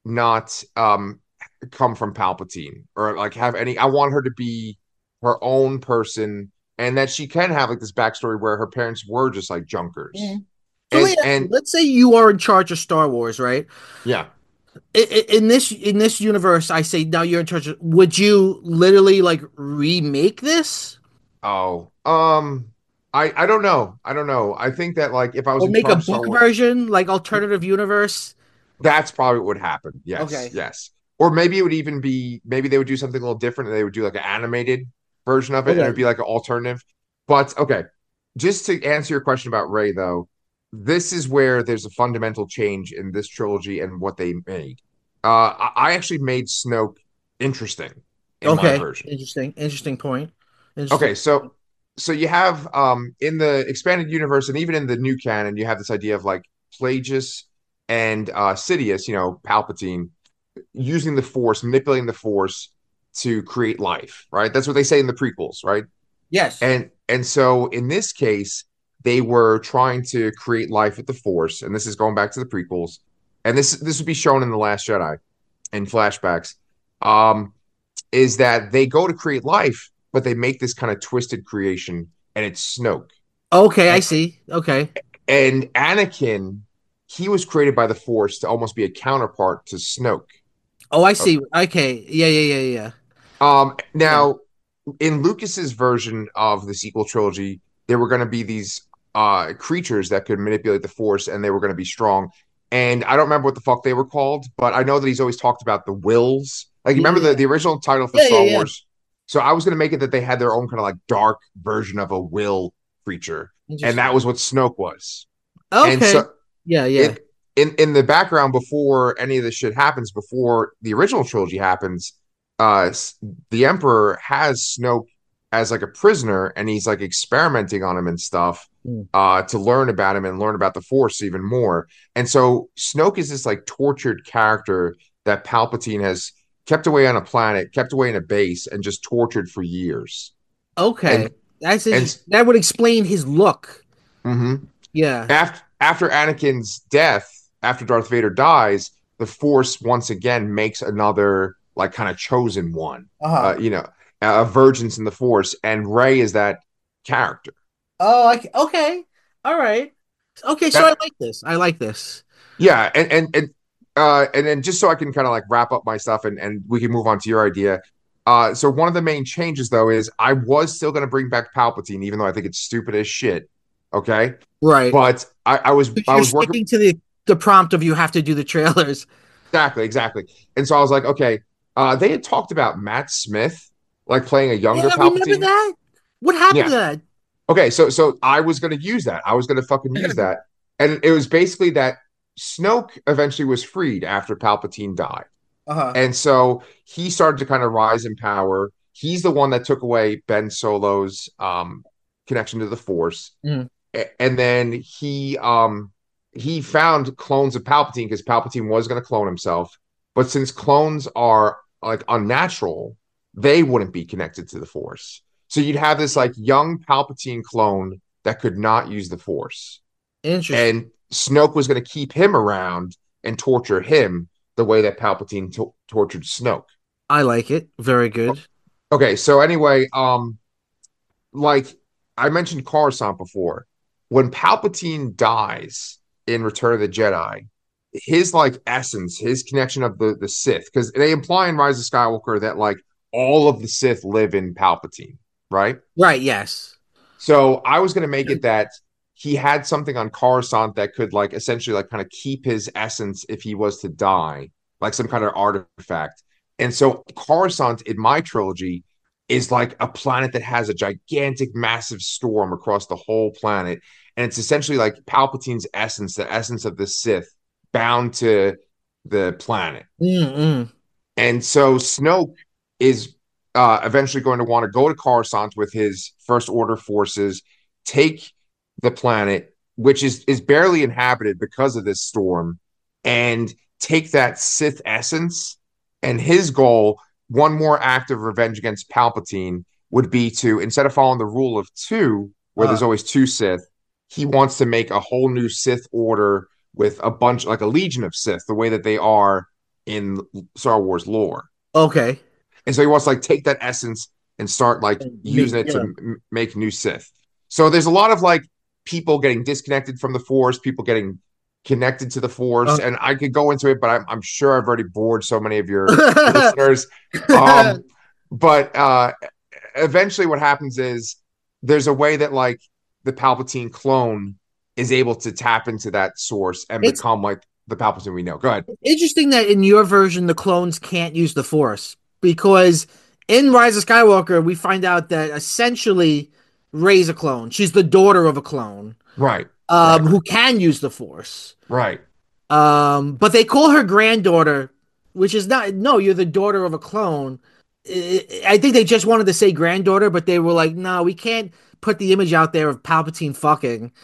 not um come from Palpatine or like have any I want her to be her own person and that she can have like this backstory where her parents were just like junkers. Mhm. So let And me ask you, and let's say you are in charge of Star Wars, right? yeah. I- I- In this in this universe, I say now you're in charge of, would you literally like remake this Oh, um, I I don't know. I don't know. I think that like if I was or in make a charge of Star book Wars, version, like alternative universe? that's probably what would happen. Yes, Okay. yes. Or maybe it would even be maybe they would do something a little different and they would do like an animated version of it and it would Okay. be like an alternative. But okay, just to answer your question about Ray though, this is where there's a fundamental change in this trilogy and what they made. Uh, I, I actually made Snoke interesting in my Okay. version. Interesting. Interesting point. Interesting. Okay, so so you have um in the expanded universe and even in the new canon, you have this idea of like Plagueis and uh Sidious, you know, Palpatine, using the Force, manipulating the Force to create life, right? That's what they say in the prequels, right? Yes. And and so in this case, they were trying to create life with the Force, and this is going back to the prequels, and this this would be shown in The Last Jedi in flashbacks. Um, is that they go to create life, but they make this kind of twisted creation, and it's Snoke. Okay, I And, see. Okay. and Anakin, he was created by the Force to almost be a counterpart to Snoke. Oh, I Uh, see. Okay. Yeah, yeah, yeah, yeah. Um, Yeah. now, in Lucas's version of the sequel trilogy, there were going to be these uh, creatures that could manipulate the Force, and they were going to be strong. And I don't remember what the fuck they were called, but I know that he's always talked about the Wills. Like, you remember the, Yeah. the original title for Yeah, yeah, Star yeah. Wars? So I was going to make it that they had their own kind of like dark version of a Will creature, and that Interesting. was what Snoke was. And Okay. so Yeah, yeah. it in in the background before any of this shit happens, before the original trilogy happens, uh, the Emperor has Snoke as like a prisoner, and he's like experimenting on him and stuff, Mm. uh, to learn about him and learn about the Force even more. And so Snoke is this like tortured character that Palpatine has kept away on a planet, kept away in a base, and just tortured for years. Okay. And That's and interesting. That would explain his look. mhm. Yeah. after after Anakin's death, after Darth Vader dies, the Force once again makes another like kind of chosen one. Uh-huh. Uh, you know, a virgins in the Force, and Rey is that character. Oh, okay. Okay. All right. Okay, so I That like this. I like this. yeah, and and and uh, and then just so I can kind of like wrap up my stuff, and and we can move on to your idea. Uh, so one of the main changes though is I was still going to bring back Palpatine, even though I think it's stupid as shit. Okay, Right. but I, I was But I you're was working. sticking to the the prompt of you have to do the trailers. Exactly, exactly. And so I was like, okay, uh, they had talked about Matt Smith like playing a Yeah, younger remember Palpatine. that? What happened Yeah. to that? Okay, so so I was gonna use that. I was gonna fucking use that. And it was basically that Snoke eventually was freed after Palpatine died. Uh-huh. And so he started to kind of rise in power. He's the one that took away Ben Solo's um connection to the Force. Mhm. And then he um he found clones of Palpatine because Palpatine was going to clone himself, but since clones are like unnatural, they wouldn't be connected to the Force. So you'd have this like young Palpatine clone that could not use the Force, Interesting. and Snoke was going to keep him around and torture him the way that Palpatine to- tortured Snoke. I like it. Very good. Okay, so anyway, um, like I mentioned Coruscant before, when Palpatine dies in Return of the Jedi, his like essence, his connection of the the Sith, because they imply in Rise of Skywalker that like all of the Sith live in Palpatine, right? Right, yes. So I was going to make it that he had something on Coruscant that could like essentially like kind of keep his essence if he was to die, like some kind of artifact. And so Coruscant in my trilogy is like a planet that has a gigantic, massive storm across the whole planet. And it's essentially like Palpatine's essence, the essence of the Sith, bound to the planet. Mm-mm. And so Snoke is uh, eventually going to want to go to Coruscant with his First Order forces, take the planet, which is is barely inhabited because of this storm, and take that Sith essence. And his goal, one more act of revenge against Palpatine, would be to, instead of following the rule of two, where Uh, there's always two Sith, he wants to make a whole new Sith order with a bunch, like a legion of Sith, the way that they are in Star Wars lore. okay. And so he wants to like take that essence and start like Me, using it to yeah. m- make new Sith. So there's a lot of like people getting disconnected from the Force, people getting connected to the Force, Uh, and I could go into it, but I'm, I'm sure I've already bored so many of your listeners. Um, but uh, eventually, what happens is there's a way that like the Palpatine clone is able to tap into that source and it's become like the Palpatine we know. Go ahead. interesting that in your version the clones can't use the Force because in Rise of Skywalker we find out that essentially Rey's a clone. She's the daughter of a clone, Right, um, right, who can use the Force. right. Um, but they call her granddaughter, which is not. No, you're the daughter of a clone. I I think they just wanted to say granddaughter, but they were like, no, we can't put the image out there of Palpatine fucking.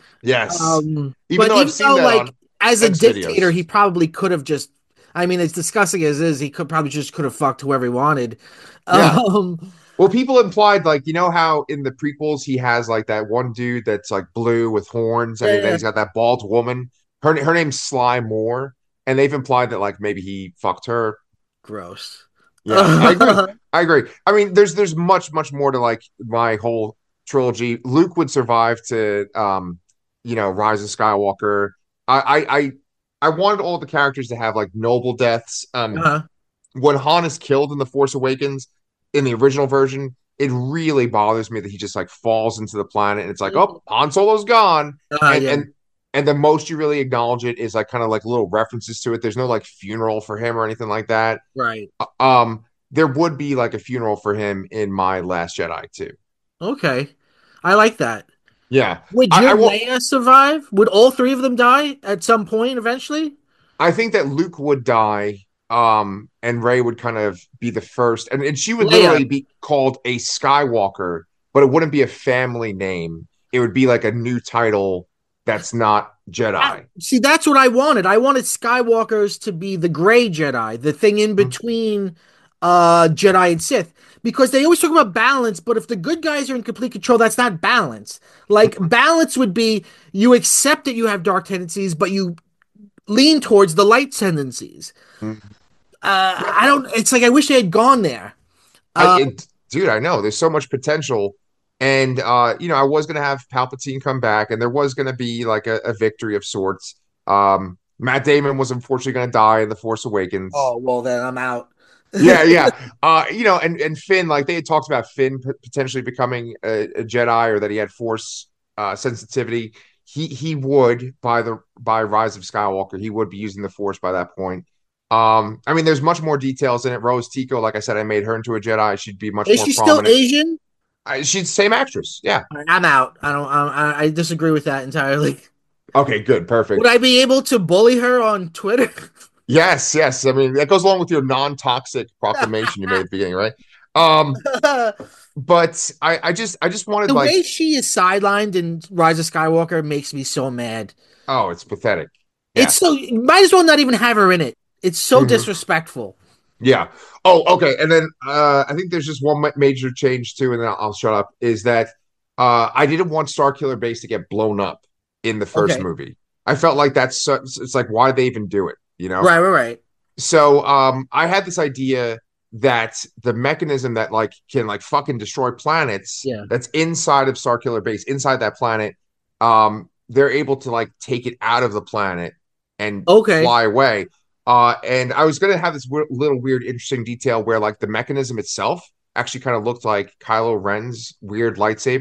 Yes. Um, Even but though I've even seen though, that like, on as a X dictator, videos. he probably could have just. I mean, as disgusting as it is, he could probably just could have fucked whoever he wanted. Yeah. Um, Well, people implied like you know how in the prequels he has like that one dude that's like blue with horns, and then yeah, he's got that bald woman. Her her name's Sly Moore, and they've implied that like maybe he fucked her. gross. Yeah, I agree. I agree. I mean, there's there's much much more to like my whole trilogy. Luke would survive to um, you know, Rise of Skywalker. I I I, I wanted all the characters to have like noble deaths. Um, Uh-huh. when Han is killed in The Force Awakens in the original version, it really bothers me that he just like falls into the planet and it's like, oh, Han Solo's gone. Uh, And yeah, and and the most you really acknowledge it is like kind of like little references to it. There's no like funeral for him or anything like that. right. Um, there would be like a funeral for him in My Last Jedi too. Okay, I like that. Yeah. Would I, your I won't Leia survive? Would all three of them die at some point eventually? I think that Luke would die, um, and Rey would kind of be the first, and, and she would Leia. literally be called a Skywalker, but it wouldn't be a family name. It would be like a new title that's not I, Jedi. see, that's what I wanted. I wanted Skywalkers to be the gray Jedi, the thing in Mm, between uh Jedi and Sith. Because they always talk about balance, but if the good guys are in complete control, that's not balance. Like balance would be you accept that you have dark tendencies, but you lean towards the light tendencies. mm. Uh, Yeah, I don't. It's like I wish they had gone there. I, Uh, it, dude, I know there's so much potential, and uh, you know, I was gonna have Palpatine come back, and there was gonna be like a, a victory of sorts. Um, Matt Damon was unfortunately gonna die in The Force Awakens. oh well, then I'm out. Yeah, yeah. Uh, you know, and and Finn, like they had talked about Finn p- potentially becoming a, a Jedi, or that he had Force uh, sensitivity. He he would by the by Rise of Skywalker, he would be using the Force by that point. Um, I mean, there's much more details in it. Rose Tico, like I said, I made her into a Jedi. She'd be much Is more she still prominent. Asian? I, she's the same actress. Yeah. I'm out. I don't. I, I disagree with that entirely. Okay. Good. Would Perfect. I be able to bully her on Twitter? Yes. Yes. I mean, that goes along with your non-toxic proclamation you made at the beginning, right? Um, The but I I just I just wanted like, way she is sidelined in Rise of Skywalker makes me so mad. oh, it's pathetic. It's Yeah. so you might as well not even have her in it. It's so Mhm. disrespectful. Yeah. Oh, okay. And then uh, I think there's just one ma- major change too, and then I'll, I'll shut up. Is that uh, I didn't want Starkiller Base to get blown up in the first Okay. movie. I felt like that's so, it's like why did they even do it? You know. Right. Right. Right. So um, I had this idea that the mechanism that like can like fucking destroy planets Yeah. that's inside of Starkiller Base, inside that planet, um, they're able to like take it out of the planet and Okay. fly away. Uh, and I was gonna have this w- little weird, interesting detail where like the mechanism itself actually kind of looked like Kylo Ren's weird lightsaber.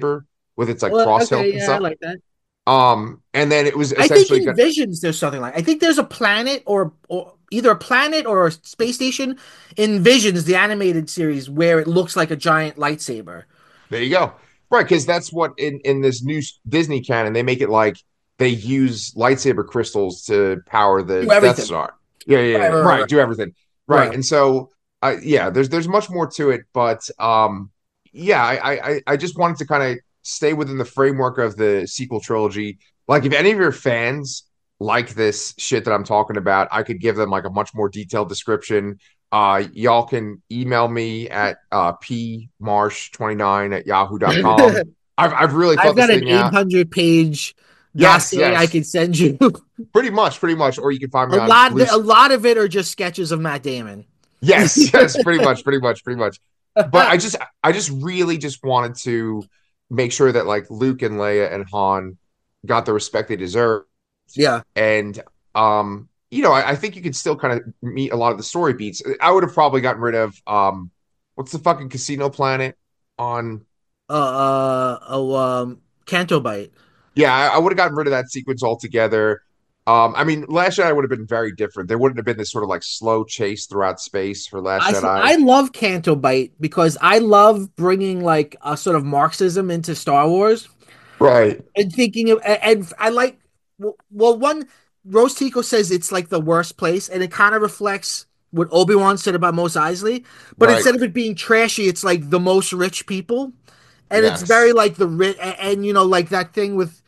with its like Well, cross hilt okay, and yeah, I stuff. like that. Um, and then it was I think essentially in going Visions there's something like I think there's a planet or or either a planet or a space station in Visions, the animated series, where it looks like a giant lightsaber. there you go. Right, because that's what in in this new Disney canon they make it like they use lightsaber crystals to power the Do Death everything. Star. Yeah, yeah, Right, yeah. right, Right, right, do everything. Right, right. and so uh, yeah, there's there's much more to it, but um, yeah, I I I just wanted to kind of stay within the framework of the sequel trilogy. Like, if any of your fans like this shit that I'm talking about, I could give them like a much more detailed description. Uh, y'all can email me at uh, p marsh twenty-nine at yahoo dot com. right. I've, I've really I've thought this got an thing out. eight hundred page Yes, dossier I yes, can send you. pretty much, pretty much. Or you can find me A on lot, Blue. a lot of it are just sketches of Matt Damon. Yes, yes, pretty much, pretty much, pretty much. But I just, I just really just wanted to make sure that like Luke and Leia and Han got the respect they deserve. Yeah. And um, you know, I, I think you could still kind of meet a lot of the story beats. I would have probably gotten rid of um, what's the fucking casino planet on? Uh, uh, oh, um, Canto Bite. Yeah, I, I would have gotten rid of that sequence altogether. Um, I mean, Last Jedi would have been very different. There wouldn't have been this sort of like slow chase throughout space for Last I see, Jedi. I love Canto Bite because I love bringing like a sort of Marxism into Star Wars Right, and thinking of, and, and I like, well, well, one, Rose Tico says it's like the worst place, and it kind of reflects what Obi-Wan said about Mos Eisley, but right. instead of it being trashy, it's like the most rich people, and it's very Yes. like the rich, and, and you know, like that thing with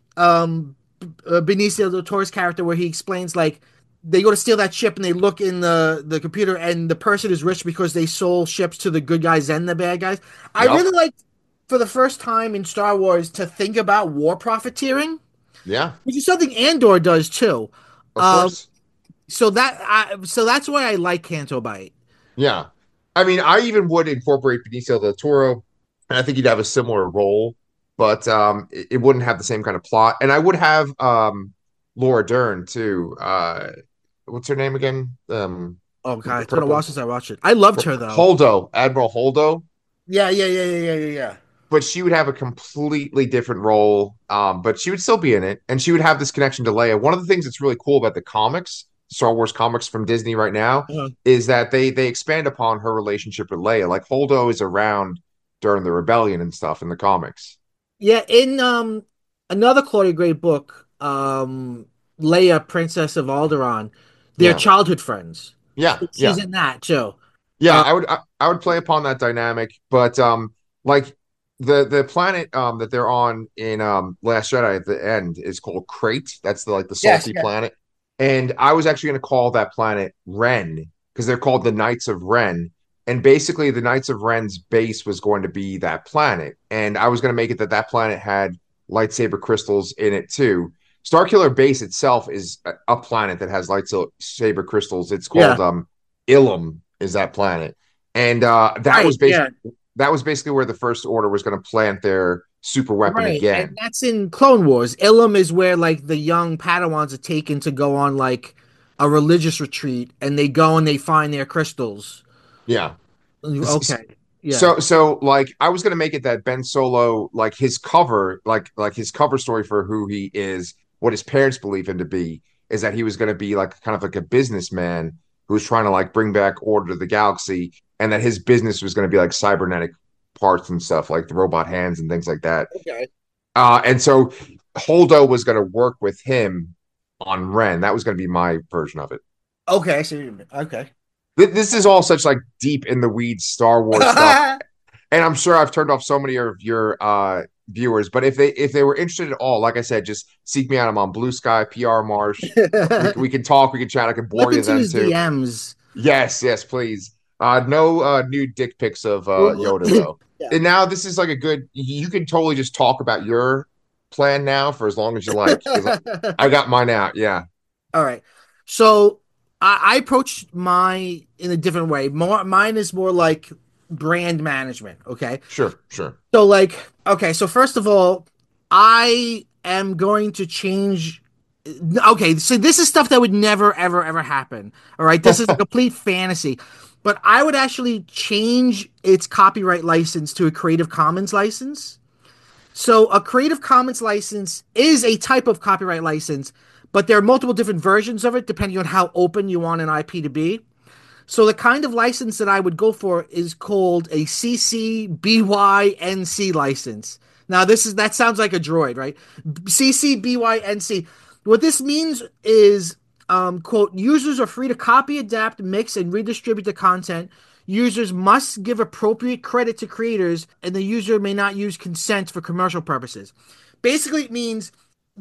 um uh, Benicio del Toro's character where he explains like they go to steal that ship and they look in the the computer and the person is rich because they sold ships to the good guys and the bad guys. I Yep. really like for the first time in Star Wars to think about war profiteering, Yeah. which is something Andor does too. Of Um, course. so that I, so that's why I like Canto Bite. Yeah. I mean, I even would incorporate Benicio del Toro, and I think he'd have a similar role, but um, it, it wouldn't have the same kind of plot. And I would have um, Laura Dern too. Uh, what's her name again? Um, Oh the god, it's been a while purple since I watched it. I loved her though. Holdo, Admiral Holdo. Yeah, yeah, yeah, yeah, yeah, yeah, yeah. But she would have a completely different role. Um, but she would still be in it, and she would have this connection to Leia. One of the things that's really cool about the comics, Star Wars comics from Disney right now, Uh-huh. is that they they expand upon her relationship with Leia. Like Holdo is around during the rebellion and stuff in the comics. Yeah, in um another Claudia Gray book, um Leia, Princess of Alderaan, they're Yeah, childhood friends. yeah, So she's yeah, in that too. yeah. Uh, I would I, I would play upon that dynamic, but um, like the the planet um that they're on in um Last Jedi at the end is called Crate. That's the like the yes, salty yes. planet. And I was actually going to call that planet Ren because they're called the Knights of Ren. And basically, the Knights of Ren's base was going to be that planet. And I was going to make it that that planet had lightsaber crystals in it too. Starkiller Base itself is a, a planet that has lightsaber crystals. It's called Yeah. um Ilum is that planet. And uh, that Right, was based yeah. that was basically where the First Order was going to plant their super weapon Right. And again. that's in Clone Wars. Ilum is where like the young Padawans are taken to go on like a religious retreat and they go and they find their crystals. Yeah. Okay. Yeah. So so like I was gonna make it that Ben Solo, like his cover, like like his cover story for who he is, what his parents believe him to be, is that he was gonna be like kind of like a businessman who's trying to like bring back order to the galaxy, and that his business was gonna be like cybernetic parts and stuff, like the robot hands and things like that. Okay. Uh, and so Holdo was gonna work with him on Ren. That was gonna be my version of it. Okay, I see what you mean. Okay. Th- This is all such like deep in the weeds Star Wars stuff, and I'm sure I've turned off so many of your uh viewers, but if they if they were interested at all, like I said, just seek me out. I'm on Blue Sky, P R Marsh. We we can talk, we can chat. I can bore Slip you into then his too. D Ms. Yes, yes, please. Uh, no uh nude dick pics of uh Yoda though. Yeah. And now this is like a good. You can totally just talk about your plan now for as long as you like, because I got mine out. Yeah, All right. So I, I approach my in a different way. More mine is more like brand management. Okay. sure, sure. So like, okay, so first of all, I am going to change. Okay, so this is stuff that would never, ever, ever happen. All right, this is a complete fantasy, but I would actually change its copyright license to a Creative Commons license. So a Creative Commons license is a type of copyright license, but there are multiple different versions of it depending on how open you want an I P to be. So the kind of license that I would go for is called a C C B Y N C license. Now this is that sounds like a droid, right? C C B Y N C. What this means is, um, quote, users are free to copy, adapt, mix, and redistribute the content. Users must give appropriate credit to creators, and the user may not use consent for commercial purposes. Basically, it means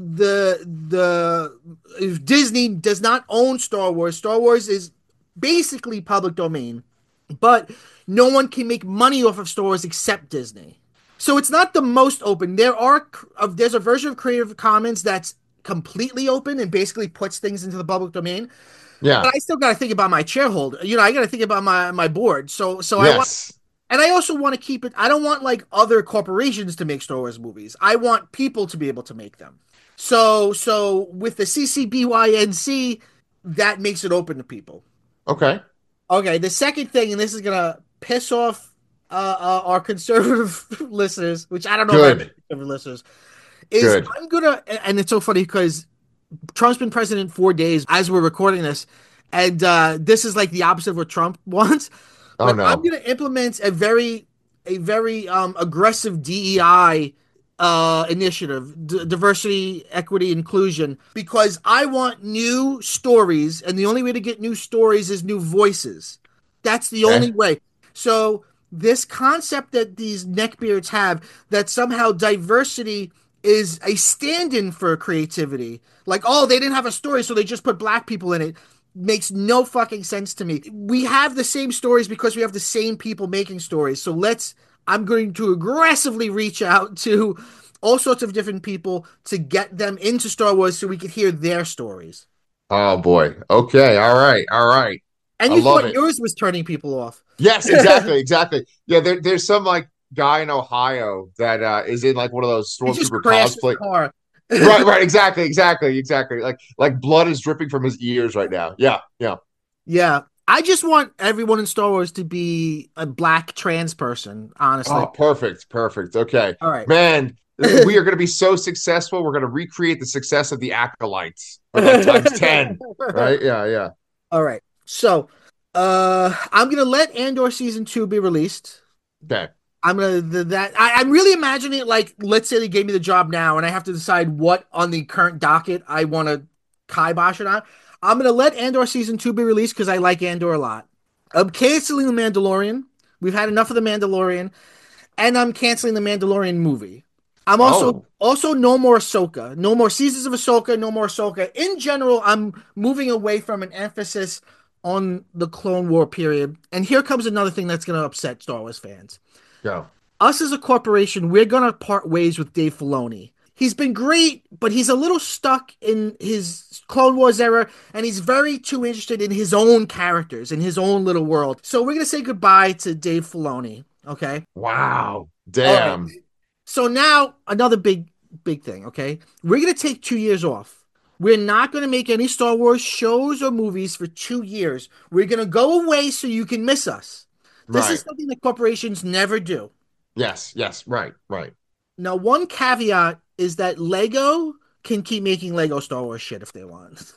the the if Disney does not own Star Wars. Star Wars is basically public domain, but no one can make money off of Star Wars except Disney. So it's not the most open. There are there's a version of Creative Commons that's completely open and basically puts things into the public domain. Yeah. But I still got to think about my shareholder. You know, I got to think about my my board. So so I want, Yes. and I also want to keep it. I don't want like other corporations to make Star Wars movies. I want people to be able to make them. So so with the C C B Y N C, that makes it open to people. Okay. Okay, the second thing, and this is gonna piss off uh, uh, our conservative listeners, which I don't know if I have Good. conservative listeners, is Good. I'm gonna, and it's so funny because Trump's been president four days as we're recording this, and uh, this is like the opposite of what Trump wants. Oh But I'm no. gonna implement a very, a very um, aggressive D E I uh, initiative, D- diversity, equity, inclusion, because I want new stories, and the only way to get new stories is new voices. That's the Okay. only way. So this concept that these neckbeards have, that somehow diversity is a stand-in for creativity. Like, oh, they didn't have a story, so they just put black people in it. Makes no fucking sense to me. We have the same stories because we have the same people making stories. So let's, I'm going to aggressively reach out to all sorts of different people to get them into Star Wars so we could hear their stories. Oh boy. Okay. All right. All right. And I you love thought it. yours was turning people off. Yes, exactly, exactly. Yeah, there, there's some like guy in Ohio that uh is in like one of those He just stormtrooper crashed his cosplay. car. Right, right, exactly, exactly, exactly. Like like blood is dripping from his ears right now. Yeah, yeah. Yeah. I just want everyone in Star Wars to be a black trans person, Oh, honestly. perfect, perfect. Okay. All right. Man, we are going to be so successful. We're going to recreate the success of the acolytes, but like times ten, right? Yeah, yeah. All right. So, uh, I'm gonna let Andor season two be released. Okay. I'm gonna the, that I, I'm really imagining it like, let's say they gave me the job now, and I have to decide what on the current docket I want to kibosh it on. I'm gonna let Andor season two be released because I like Andor a lot. I'm canceling the Mandalorian. We've had enough of the Mandalorian, and I'm canceling the Mandalorian movie. I'm also Oh, also no more Ahsoka, no more seasons of Ahsoka, no more Ahsoka. In general, I'm moving away from an emphasis on the Clone War period. And here comes another thing that's going to upset Star Wars fans. go. Us as a corporation, we're going to part ways with Dave Filoni. He's been great, but he's a little stuck in his Clone Wars era, and he's very too interested in his own characters, in his own little world. So we're going to say goodbye to Dave Filoni, okay? Wow. All right. Damn. So now another big, big thing, okay? We're going to take two years off. We're not going to make any Star Wars shows or movies for two years. We're going to go away so you can miss us. This is Right. something that corporations never do. Yes, yes, right, right. Now, one caveat is that Lego can keep making Lego Star Wars shit if they want.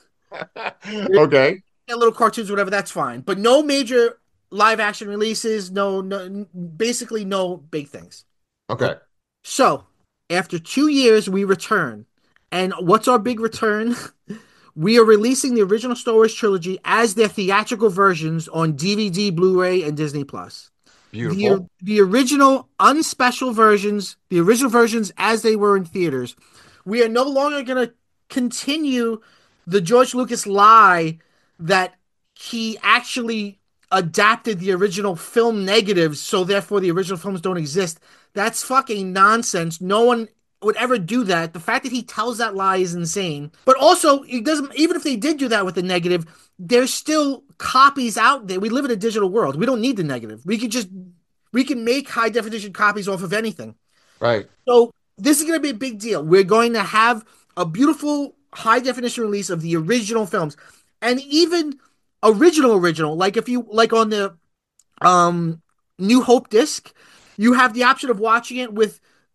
Okay. Little cartoons, whatever, that's fine. But no major live action releases, no, no, basically no big things. Okay. Okay. So, after two years, we return. And what's our big return? We are releasing the original Star Wars trilogy as their theatrical versions on D V D, Blu-ray, and Disney Plus. The Beautiful. the original unspecial versions, the original versions as they were in theaters. We are no longer going to continue the George Lucas lie that he actually adapted the original film negatives, so therefore the original films don't exist. That's fucking nonsense. No one would ever do that. The fact that he tells that lie is insane. But also, it doesn't. Even if they did do that with the negative, there's still copies out there. We live in a digital world. We don't need the negative. We can just we can make high definition copies off of anything. Right. So this is going to be a big deal. We're going to have a beautiful high definition release of the original films, and even original original. Like if you like on the um New Hope disc, you have the option of watching it with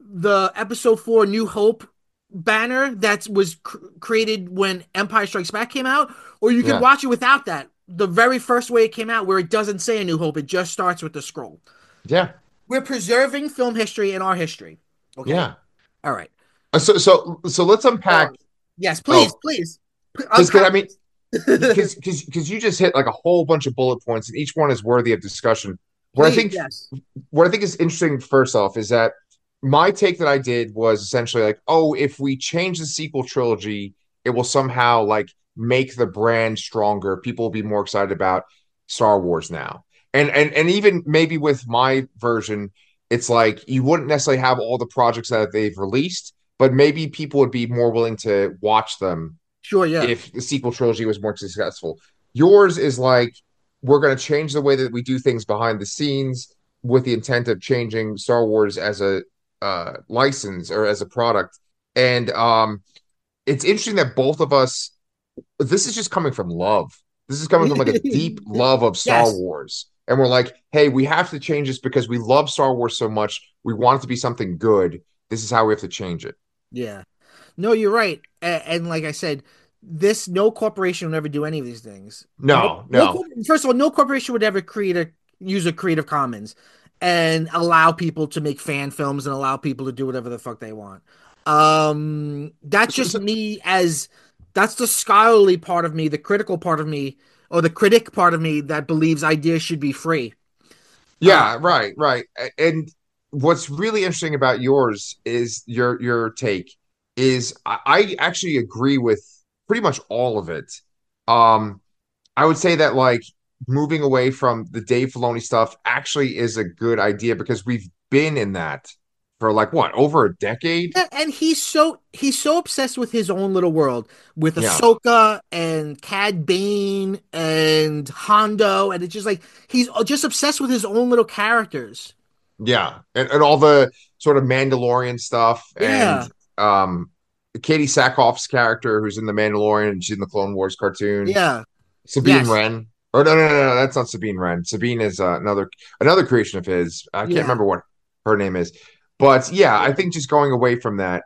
the episode four New Hope banner that was cr- created when Empire Strikes Back came out, or you can Yeah. watch it without that. The very first way it came out, where it doesn't say A New Hope, it just starts with the scroll. Yeah. We're preserving film history and our history. Okay. Yeah. All right. Uh, So so so let's Go unpack. on. Yes, please, Oh, please. because because I Unpack mean, this. because because because you just hit like a whole bunch of bullet points, and each one is worthy of discussion. What I Please, think yes. what I think is interesting, first off, is that my take that I did was essentially like, oh, if we change the sequel trilogy, it will somehow like make the brand stronger. People will be more excited about Star Wars now. And and and even maybe with my version, it's like you wouldn't necessarily have all the projects that they've released, but maybe people would be more willing to watch them Sure, yeah. if the sequel trilogy was more successful. Yours is like we're going to change the way that we do things behind the scenes with the intent of changing Star Wars as a uh, license or as a product. And um, it's interesting that both of us, this is just coming from love. This is coming from like a deep love of Star Yes. Wars. And we're like, hey, we have to change this because we love Star Wars so much. We want it to be something good. This is how we have to change it. Yeah. No, you're right. And, and like I said, this no corporation would ever do any of these things. No, No, no. no. First of all, no corporation would ever create a use a Creative Commons and allow people to make fan films and allow people to do whatever the fuck they want. Um, that's So, just so, me as that's the scholarly part of me, the critical part of me, or the critic part of me that believes ideas should be free. Uh, Yeah, right, right. And what's really interesting about yours is your your take is I, I actually agree with pretty much all of it. Um, I would say that like moving away from the Dave Filoni stuff actually is a good idea because we've been in that for like what, over a decade? Yeah, and he's so he's so obsessed with his own little world with Yeah. Ahsoka and Cad Bane and Hondo, and it's just like he's just obsessed with his own little characters. Yeah. And and all the sort of Mandalorian stuff and Yeah, um Katie Sackhoff's character who's in the Mandalorian and she's in the Clone Wars cartoon. yeah, Sabine yes, Wren. Or no, no, no, no, that's not Sabine Wren. Sabine is uh, another another creation of his. I can't yeah, remember what her name is, but yeah, I yeah. think just going away from that.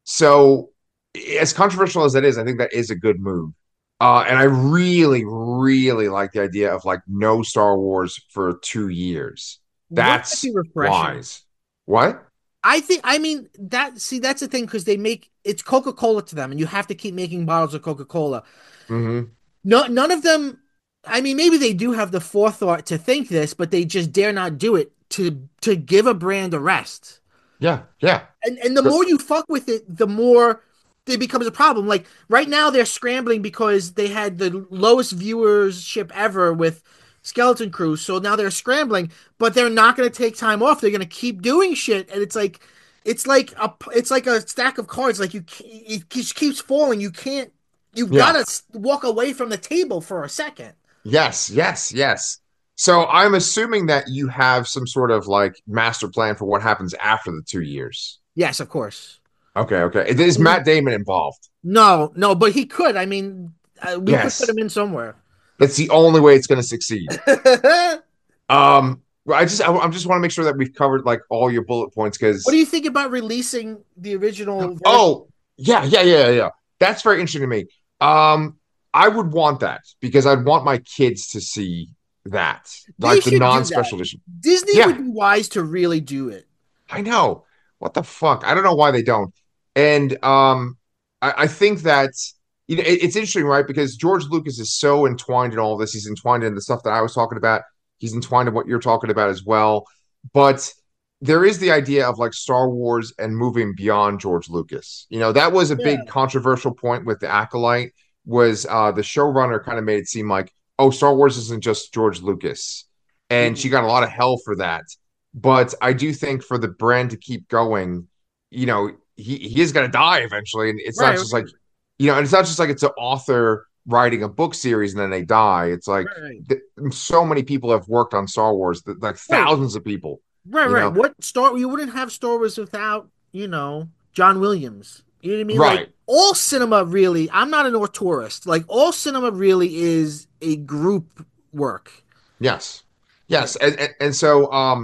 So, as controversial as that is, I think that is a good move. Uh, and I really, really like the idea of like no Star Wars for two years. Wouldn't that be That's refreshing? wise. What? I think. I mean that. See, that's the thing because they make it's Coca Cola to them, and you have to keep making bottles of Coca Cola. Hmm. No, none of them. I mean, maybe they do have the forethought to think this, but they just dare not do it to to give a brand a rest. Yeah, yeah. And and the more you fuck with it, the more it becomes a problem. Like right now, they're scrambling because they had the lowest viewership ever with Skeleton Crew, so now they're scrambling, but they're not going to take time off. They're going to keep doing shit, and it's like it's like a it's like a stack of cards. Like you, it just keeps falling. You can't. You Yeah. gotta walk away from the table for a second. Yes, yes, yes. So I'm assuming that you have some sort of like master plan for what happens after the two years. Yes, of course. Okay, okay. Is Matt Damon involved? No, no, but he could. I mean, uh, we could put Yes. him in somewhere. That's the only way it's going to succeed. What Um, I just I, I just want to make sure that we've covered like all your bullet points do because you think about releasing the original version? oh yeah, yeah, yeah, yeah. That's very interesting to me. Um, I would want that because I'd want my kids to see that, They like the should do that. non-special edition. Disney would Yeah, be wise to really do it. I know. What the fuck? I don't know why they don't. And um, I, I think that you know it, it's interesting, right? Because George Lucas is so entwined in all this. He's entwined in the stuff that I was talking about. He's entwined in what you're talking about as well. But there is the idea of like Star Wars and moving beyond George Lucas. You know, that was a big Yeah. controversial point with the Acolyte. Was uh, the showrunner kind of made it seem like, oh, Star Wars isn't just George Lucas, and she Mm-mm. got a lot of hell for that. But I do think for the brand to keep going, you know, he he is going to die eventually, and it's not Right, just like, right, you know, and it's not just like it's an author writing a book series and then they die. It's like right, th- so many people have worked on Star Wars, that, like right, thousands of people, right, you right. know. What Star? You wouldn't have Star Wars without you know John Williams. You know what I mean? Like Right. all cinema, really. I'm not an auteurist. Like all cinema really is a group work. Yes. Yeah. Yes. And, and, and so um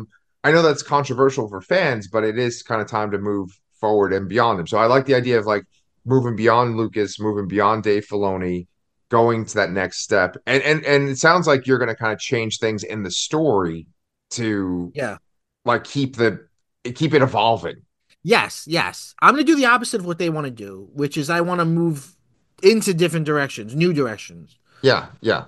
I know that's controversial for fans, but it is kind of time to move forward and beyond them. So I like the idea of like moving beyond Lucas, moving beyond Dave Filoni, going to that next step. And and and it sounds like you're going to kind of change things in the story to Yeah. like keep the keep it evolving. Yes, yes. I'm going to do the opposite of what they want to do, which is I want to move into different directions, new directions. Yeah, yeah.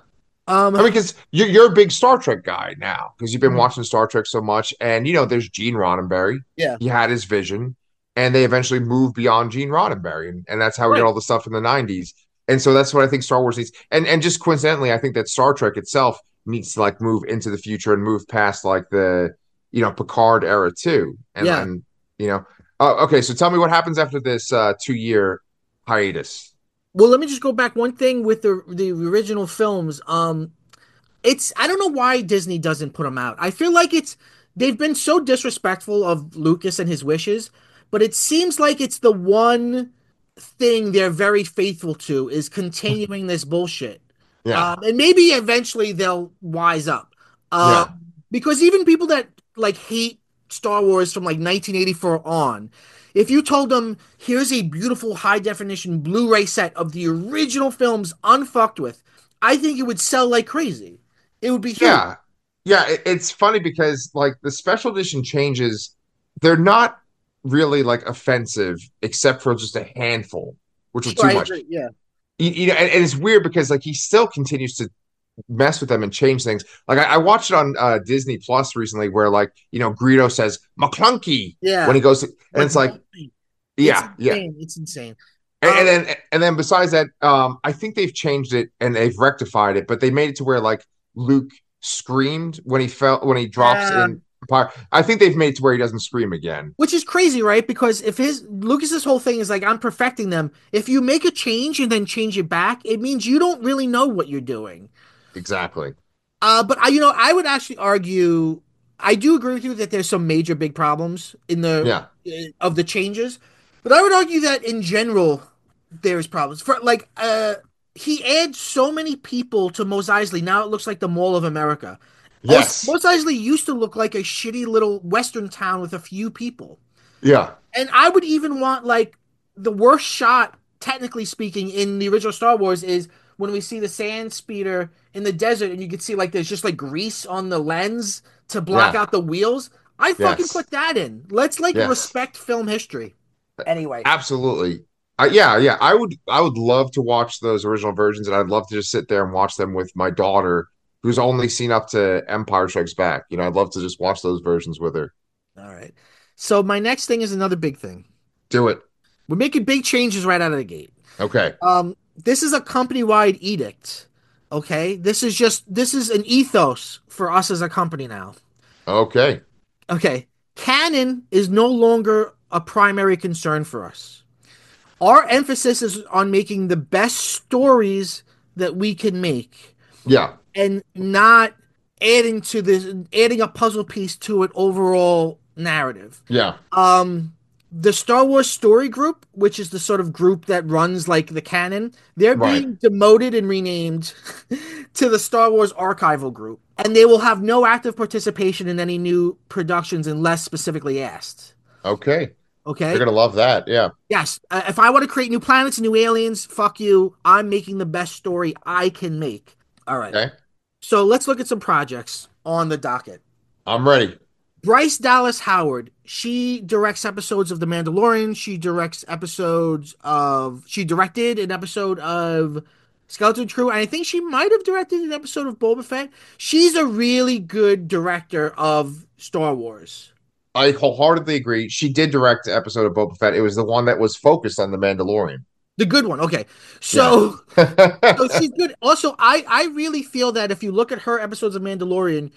I Um, mean, because you're, you're a big Star Trek guy now because you've been mhm, watching Star Trek so much. And, you know, there's Gene Roddenberry. yeah, He had his vision, and they eventually moved beyond Gene Roddenberry. And, and that's how we got right. all the stuff in the nineties. And so that's what I think Star Wars needs. And, and just coincidentally, I think that Star Trek itself needs to like move into the future and move past like the, you know, Picard era too. And, Yeah. and you know, uh, okay, so tell me what happens after this uh, two year hiatus. Well, let me just go back one thing with the the original films. Um, it's I don't know why Disney doesn't put them out. I feel like it's they've been so disrespectful of Lucas and his wishes, but it seems like it's the one thing they're very faithful to is continuing this bullshit. Yeah, Um, and maybe eventually they'll wise up. Um, yeah, because even people that like hate Star Wars from like nineteen eighty-four on, if you told them here's a beautiful high definition Blu-ray set of the original films unfucked with, I think it would sell like crazy. It would be huge. yeah. Yeah, it, it's funny because like the special edition changes, they're not really like offensive except for just a handful, which are Sure, too I much. agree. Yeah. You, you know, and, and it's weird because like he still continues to mess with them and change things. Like I, I watched it on uh, Disney Plus recently, where like you know Greedo says McClunky when Yeah. he goes, to, and Like it's like, it's yeah, yeah. insane. It's insane. And, Um, and then and then besides that, um, I think they've changed it and they've rectified it, but they made it to where like Luke screamed when he fell when he drops yeah. in Empire. I think they've made it to where he doesn't scream again. Which is crazy, right? Because if his Lucas's whole thing is like I'm perfecting them, if you make a change and then change it back, it means you don't really know what you're doing. Exactly. Uh, but I, you know, I would actually argue, I do agree with you that there's some major big problems in the Yeah. uh, of the changes, but I would argue that in general there's problems. For like, uh, he adds so many people to Mos Eisley. Now it looks like the Mall of America. Also, Yes. Mos Eisley used to look like a shitty little western town with a few people. Yeah. And I would even want like the worst shot, technically speaking, in the original Star Wars is when we see the sand speeder in the desert and you can see like there's just like grease on the lens to block Yeah. out the wheels. I fucking Yes. put that in. Let's like Yes. respect film history. Anyway, Absolutely. Uh, yeah, yeah. I would I would love to watch those original versions, and I'd love to just sit there and watch them with my daughter, who's only seen up to Empire Strikes Back. You know, I'd love to just watch those versions with her. all right. So my next thing is another big thing. Do it. We're making big changes right out of the gate. Okay. Um, this is a company-wide edict. Okay, this is just this is an ethos for us as a company now. Okay. Okay, canon is no longer a primary concern for us. Our emphasis is on making the best stories that we can make Yeah. and not adding to this, adding a puzzle piece to an overall narrative. Yeah. Um, the Star Wars Story Group, which is the sort of group that runs like the canon, they're Right. being demoted and renamed to the Star Wars Archival Group, and they will have no active participation in any new productions unless specifically asked. Okay. They're Okay? gonna love that. Yeah. Yes. Uh, if I want to create new planets and new aliens, fuck you. I'm making the best story I can make. All right. Okay. So let's look at some projects on the docket. I'm ready. Bryce Dallas Howard. She directs episodes of The Mandalorian. She directs episodes of. She directed an episode of Skeleton Crew, and I think she might have directed an episode of Boba Fett. She's a really good director of Star Wars. I wholeheartedly agree. She did direct the episode of Boba Fett. It was the one that was focused on the Mandalorian. The good one. Okay. Yeah. So so she's good. Also, I I really feel that if you look at her episodes of Mandalorian,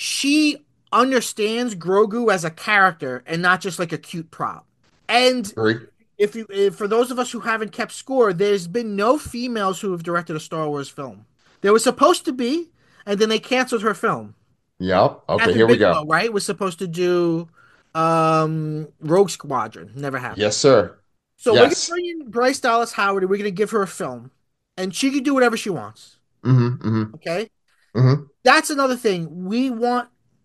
she understands Grogu as a character and not just like a cute prop. And Agree. if you if, for those of us who haven't kept score, there's been no females who have directed a Star Wars film. There was supposed to be, and then they canceled her film. Yep. Okay, Catherine here we go. Bigelow, right, was supposed to do um Rogue Squadron. Never happened. Yes, sir. So we're gonna Yes. bring in Bryce Dallas Howard and we're gonna give her a film. And she can do whatever she wants. Mm-hmm. Mm-hmm. Okay? Mm-hmm. That's another thing. We want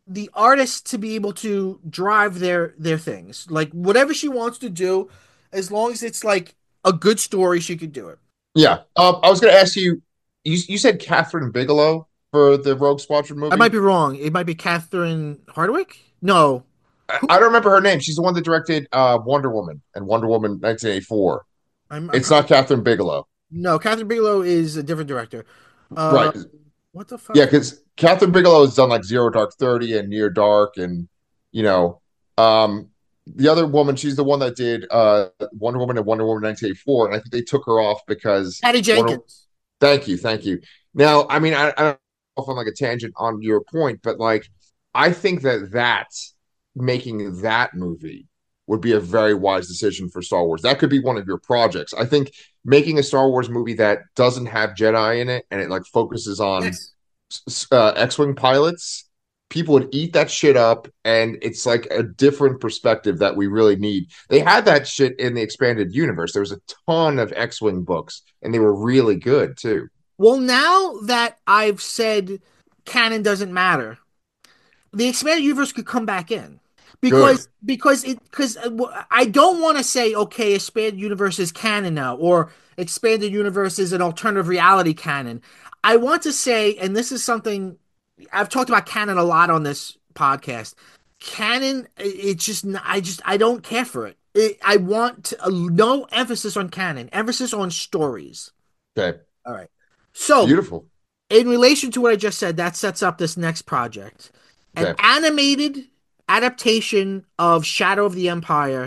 the artist to be able to drive their their things. Like whatever she wants to do, as long as it's like a good story, she could do it. Yeah. Um, I was going to ask you, you. You said Catherine Bigelow for the Rogue Squadron I might movie. be wrong. It might be Catherine Hardwick. No, I, who? I don't remember her name. She's the one that directed uh, Wonder Woman and Wonder Woman nineteen eighty-four. I'm I'm It's probably not Catherine Bigelow, no. Catherine Bigelow is a different director. Uh, right? what the Yeah, fuck? because Catherine Bigelow has done like Zero Dark Thirty and Near Dark, and you know, um, the other woman, she's the one that did uh, Wonder Woman and Wonder Woman nineteen eighty-four, and I think they took her off because Patty Wonder. Jenkins. Thank you, thank you. Now, I mean, I, I don't know if I'm like a tangent on your point, but like, I think that that making that movie would be a very wise decision for Star Wars. That could be one of your projects. I think making a Star Wars movie that doesn't have Jedi in it and it like focuses on Yes. uh, X-wing pilots, people would eat that shit up, and it's like a different perspective that we really need. They had that shit in the expanded universe. There was a ton of X-wing books, and they were really good too. Well, now that I've said canon doesn't matter, the expanded universe could come back in Good. because because it because I don't want to say okay, expanded universe is canon now or expanded universe is an alternative reality canon. I want to say, and this is something I've talked about canon a lot on this podcast. Canon, it's just I just I don't care for it. it I want to, uh, no emphasis on canon, emphasis on stories. Okay. All right. So Beautiful. in relation to what I just said, that sets up this next project. An Okay. animated adaptation of Shadow of the Empire,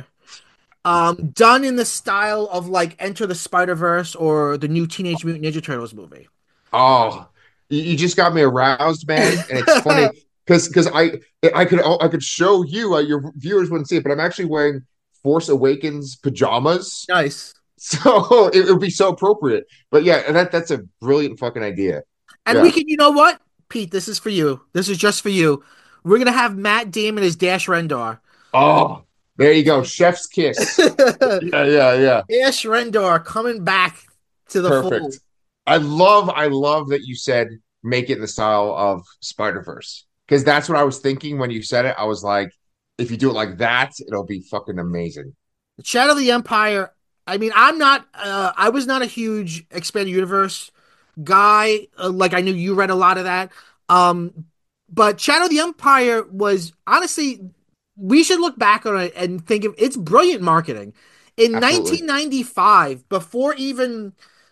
um, done in the style of like Enter the Spider-Verse or the new Teenage Mutant Ninja Turtles movie. Oh, you, you just got me aroused, man. And it's funny because because I I could I could show you uh, your viewers wouldn't see it, but I'm actually wearing Force Awakens pajamas. Nice. So it, it would be so appropriate. But yeah, that that's a brilliant fucking idea. And we Yeah. can, you know what? Pete, this is for you. This is just for you. We're gonna have Matt Damon as Dash Rendar. Oh, there you go. Chef's kiss. Yeah, yeah, yeah. Dash Rendar coming back to the fold. Perfect. I love I love that you said make it in the style of Spider-Verse. Because that's what I was thinking when you said it. I was like, if you do it like that, it'll be fucking amazing. Shadow of the Empire. I mean, I'm not. Uh, I was not a huge expanded universe guy. Uh, like I knew you read a lot of that. Um, but Shadow of the Empire was honestly. We should look back on it and think of it's brilliant marketing. In Absolutely. nineteen ninety-five, before even,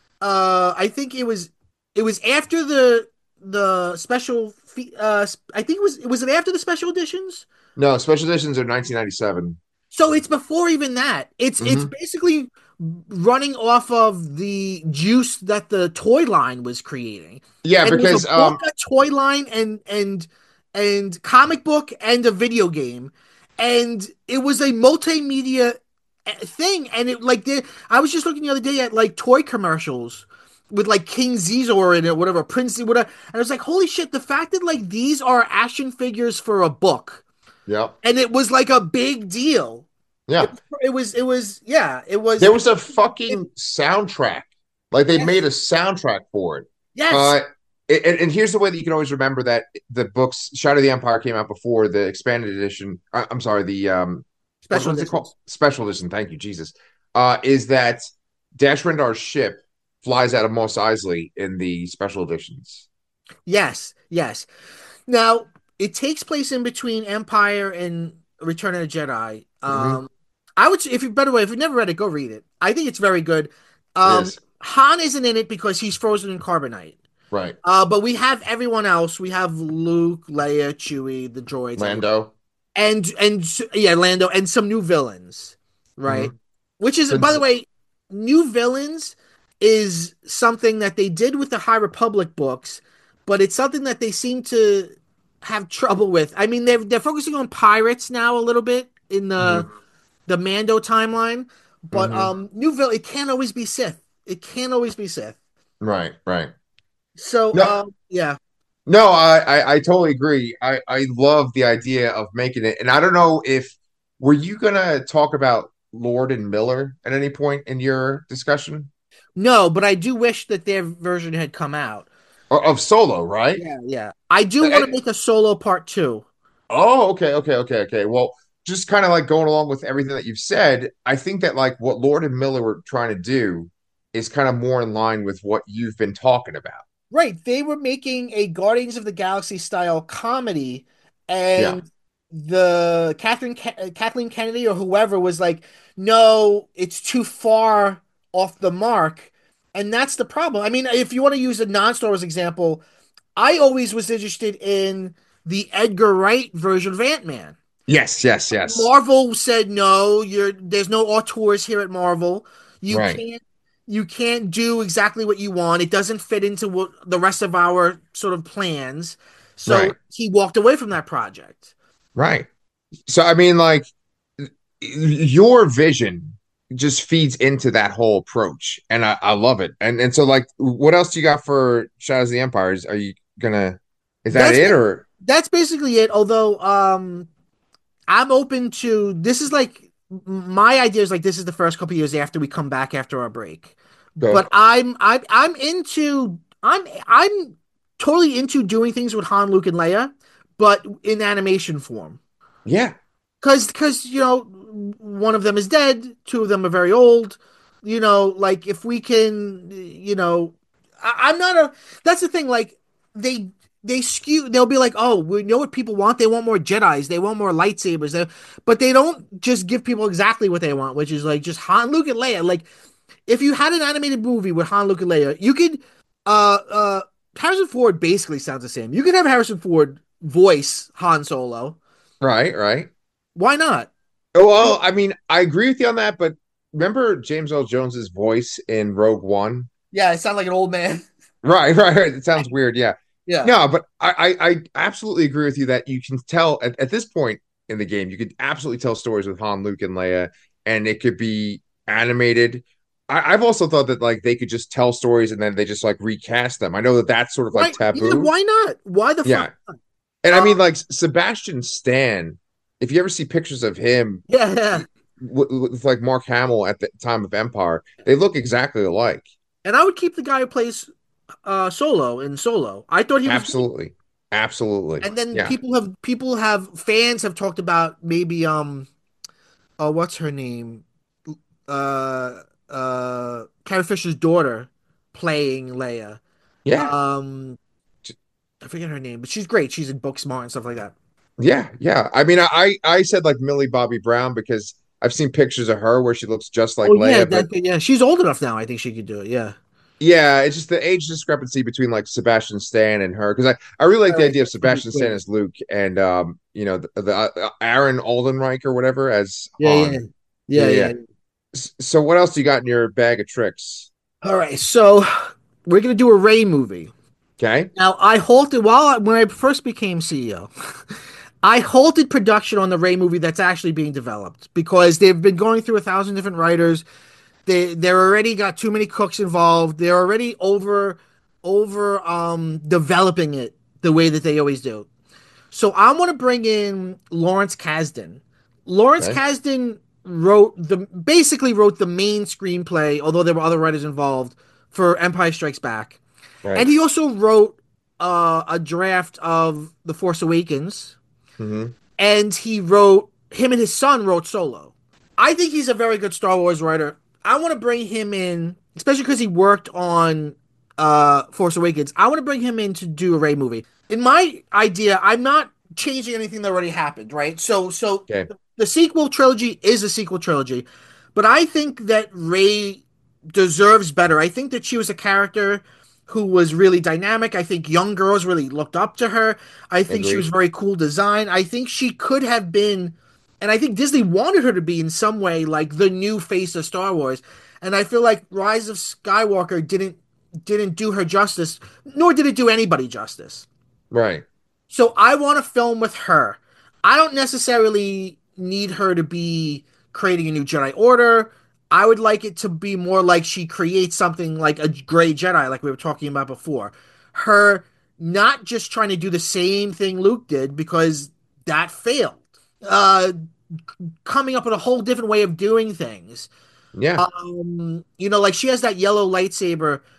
uh, I think it was, it was after the the special. Uh, I think it was. Was it after the special editions? No, special editions are nineteen ninety-seven. So it's before even that. It's it's Mm-hmm. basically running off of the juice that the toy line was creating. Yeah, And it was a because book, um a toy line, and and and comic book and a video game. And it was a multimedia eh, thing. And it like the I was just looking the other day at like toy commercials with like King Zizor in it, whatever, Prince, whatever. And I was like, holy shit, the fact that like these are action figures for a book yeah. and it was like a big deal. It, Yeah. it was, it was, yeah, it was. There was a It, fucking soundtrack. Like they made yes, a soundtrack for it. yes, Uh and, and here's the way that you can always remember that the books Shadow of the Empire came out before the expanded edition. I, I'm sorry, the um what, special what is it called? editions. Special edition. Thank you, Jesus. Uh, is that Dash Rendar's ship flies out of Mos Eisley in the special editions? Yes, yes. Now it takes place in between Empire and Return of the Jedi. Mm-hmm. Um, I would, if you, by the way, if you've never read it, go read it. I think it's very good. It Um, is Han isn't in it because he's frozen in carbonite. right. Uh, but we have everyone else. We have Luke, Leia, Chewie, the droids, everyone. Lando. and and yeah, Lando, and some new villains, right? Mm-hmm. Which is, by the way, new villains is something that they did with the High Republic books, but it's something that they seem to have trouble with. I mean, they're they're focusing on pirates now a little bit in the Mm-hmm. the Mando timeline, but Mm-hmm. um, new villain it can't always be Sith. It can't always be Sith. Right, right. So No, um, yeah. no, I, I, I totally agree. I, I love the idea of making it. And I don't know if were you gonna talk about Lord and Miller at any point in your discussion? No, but I do wish that their version had come out. Or of Solo, right? Yeah, yeah. I do want to And- make a solo part two. Oh, okay, okay, okay, okay. Well, just kind of like going along with everything that you've said, I think that like what Lord and Miller were trying to do is kind of more in line with what you've been talking about. Right. They were making a Guardians of the Galaxy style comedy, Yeah. and the Catherine Ke- Kathleen Kennedy or whoever was like, no, it's too far off the mark. And that's the problem. I mean, if you want to use a non-Star Wars example, I always was interested in the Edgar Wright version of Ant-Man. Yes, yes, yes. Marvel said no, you're there's no auteurs here at Marvel. You Right, can't you can't do exactly what you want. It doesn't fit into what the rest of our sort of plans. So right, he walked away from that project. right. So I mean, like your vision just feeds into that whole approach, and I, I love it. And and so like, what else do you got for Shadows of the Empires? Are you gonna? Is that That's it or that's basically it. Although um I'm open to this is like my idea is like this is the first couple years after we come back after our break. good? But I'm I'm I'm into I'm I'm totally into doing things with Han, Luke, and Leia, but in animation form. Yeah, Cause cause you know, one of them is dead, two of them are very old. You know, like if we can, you know, I, I'm not a that's the thing, like they they skew they'll be like, oh, we know what people want. They want more Jedis, they want more lightsabers. They, but they don't just give people exactly what they want, which is like just Han, Luke, and Leia. Like if you had an animated movie with Han, Luke, and Leia, you could uh uh Harrison Ford basically sounds the same. You could have Harrison Ford voice Han Solo. right, right. Why not? Oh, well, I mean, I agree with you on that, but remember James Earl Jones's voice in Rogue One? Yeah, I sound like an old man. Right, right, right. It sounds weird, yeah. Yeah. No, but I, I, I absolutely agree with you that you can tell at, at this point in the game, you could absolutely tell stories with Han, Luke, and Leia, and it could be animated. I, I've also thought that like they could just tell stories and then they just like recast them. I know that that's sort of like Why? Yeah, taboo. why not? Why the fuck Yeah, not? and I mean Um, like Sebastian Stan. If you ever see pictures of him yeah, yeah. with, with like Mark Hamill at the time of Empire, they look exactly alike. And I would keep the guy who plays uh Solo in Solo. I thought he was great. Absolutely, absolutely, And then yeah, people have people have fans have talked about maybe um uh what's her name? Uh uh Carrie Fisher's daughter playing Leia. yeah. Um I forget her name, but she's great. She's in Booksmart and stuff like that. Yeah, yeah. I mean, I I said like Millie Bobby Brown because I've seen pictures of her where she looks just like Oh yeah, Leia, but that yeah, she's old enough now. I think she could do it. Yeah. yeah, it's just the age discrepancy between like Sebastian Stan and her because I I really like All the right, idea of that's gonna be Sebastian Stan weird. as Luke and um you know the, the uh, Aaron Aldenreich or whatever as Yeah, yeah, Han. Yeah, yeah, yeah. yeah. S- So what else do you got in your bag of tricks? All right, so we're gonna do a Ray movie. Okay, Now, I halted while I, when I first became C E O. I halted production on the Ray movie that's actually being developed because they've been going through a thousand different writers. They they're already got too many cooks involved. They're already over over um developing it the way that they always do. So I want to bring in Lawrence Kasdan. Lawrence okay, Kasdan wrote the basically wrote the main screenplay, although there were other writers involved for Empire Strikes Back, and right. he also wrote uh, a draft of The Force Awakens, Mm-hmm. and he wrote him and his son wrote Solo. I think he's a very good Star Wars writer. I want to bring him in, especially because he worked on uh, Force Awakens. I want to bring him in to do a Ray movie. In my idea, I'm not changing anything that already happened, right? So, so Okay, the sequel trilogy is a sequel trilogy, but I think that Ray deserves better. I think that she was a character who was really dynamic. I think young girls really looked up to her. I think she was agreed. very cool design. I think she could have been, and I think Disney wanted her to be in some way like the new face of Star Wars. And I feel like Rise of Skywalker didn't didn't do her justice, nor did it do anybody justice. Right. So I want to film with her. I don't necessarily need her to be creating a new Jedi Order. I would like it to be more like she creates something like a gray Jedi, like we were talking about before. Her not just trying to do the same thing Luke did because that failed. Uh, Coming up with a whole different way of doing things. Yeah. Um, you know, like she has that yellow lightsaber.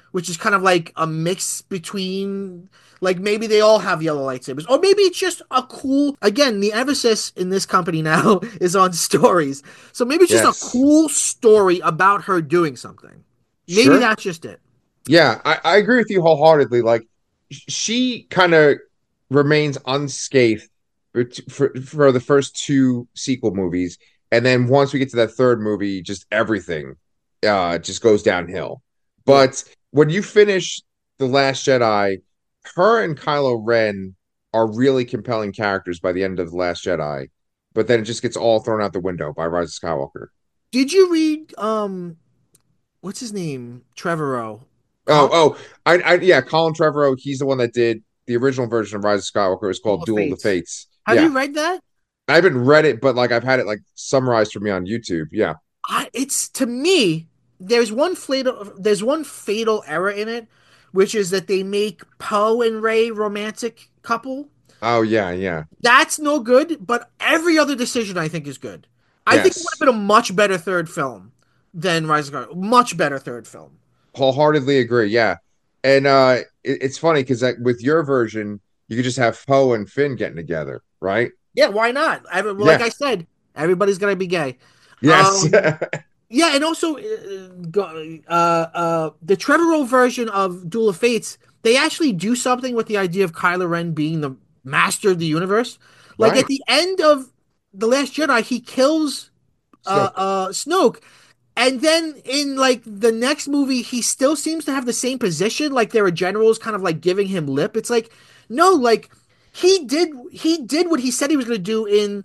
which is kind of like a mix between like maybe they all have yellow lightsabers, or maybe it's just a cool. Again, the emphasis in this company now is on stories, so maybe it's just a Yes. cool story about her doing something. Maybe Sure. that's just it. Yeah, I, I agree with you wholeheartedly. Like she kind of remains unscathed for, for for the first two sequel movies, and then once we get to that third movie, just everything uh just goes downhill. Yeah. But when you finish The Last Jedi, her and Kylo Ren are really compelling characters by the end of The Last Jedi, but then it just gets all thrown out the window by Rise of Skywalker. Did you read um what's his name? Trevorrow. Oh, Colin oh, I, I, yeah, Colin Trevorrow. He's the one that did the original version of Rise of Skywalker. It's Duel called of Duel of the Fates. Fates. Have Yeah, you read that? I haven't read it, but like I've had it like summarized for me on YouTube. Yeah. I, it's to me, there's one fatal there's one fatal error in it, which is that they make Poe and Ray romantic couple. Oh, yeah, yeah. That's no good, but every other decision I think is good. I think it would have Yes, been a much better third film than Rise of Skywalker. Much better third film. wholeheartedly agree. Yeah, and uh, it, it's funny because like with your version, you could just have Poe and Finn getting together, right? Yeah, why not? I, like Yeah. I said, everybody's gonna be gay. Yes. Um, Yeah, and also uh, uh, uh, the Trevorrow version of Duel of Fates, they actually do something with the idea of Kylo Ren being the master of the universe. Like at Right. the end of The Last Jedi, he kills uh, Snoke. uh, Snoke, and then in like the next movie, he still seems to have the same position. Like there are generals kind of like giving him lip. It's like no, like he did he did what he said he was going to do in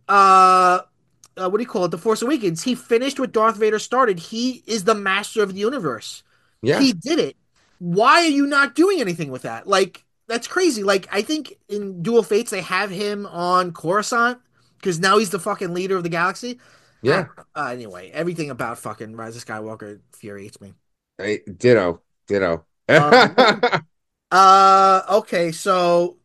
uh uh, what do you call it? The Force Awakens. He finished what Darth Vader started. He is the master of the universe. Yeah. He did it. Why are you not doing anything with that? Like that's crazy. Like I think in Dual Fates they have him on Coruscant because now he's the fucking leader of the galaxy. Ah, Yeah. uh, anyway, everything about fucking Rise of Skywalker infuriates me. I, ditto. Ditto. Um, uh, okay, so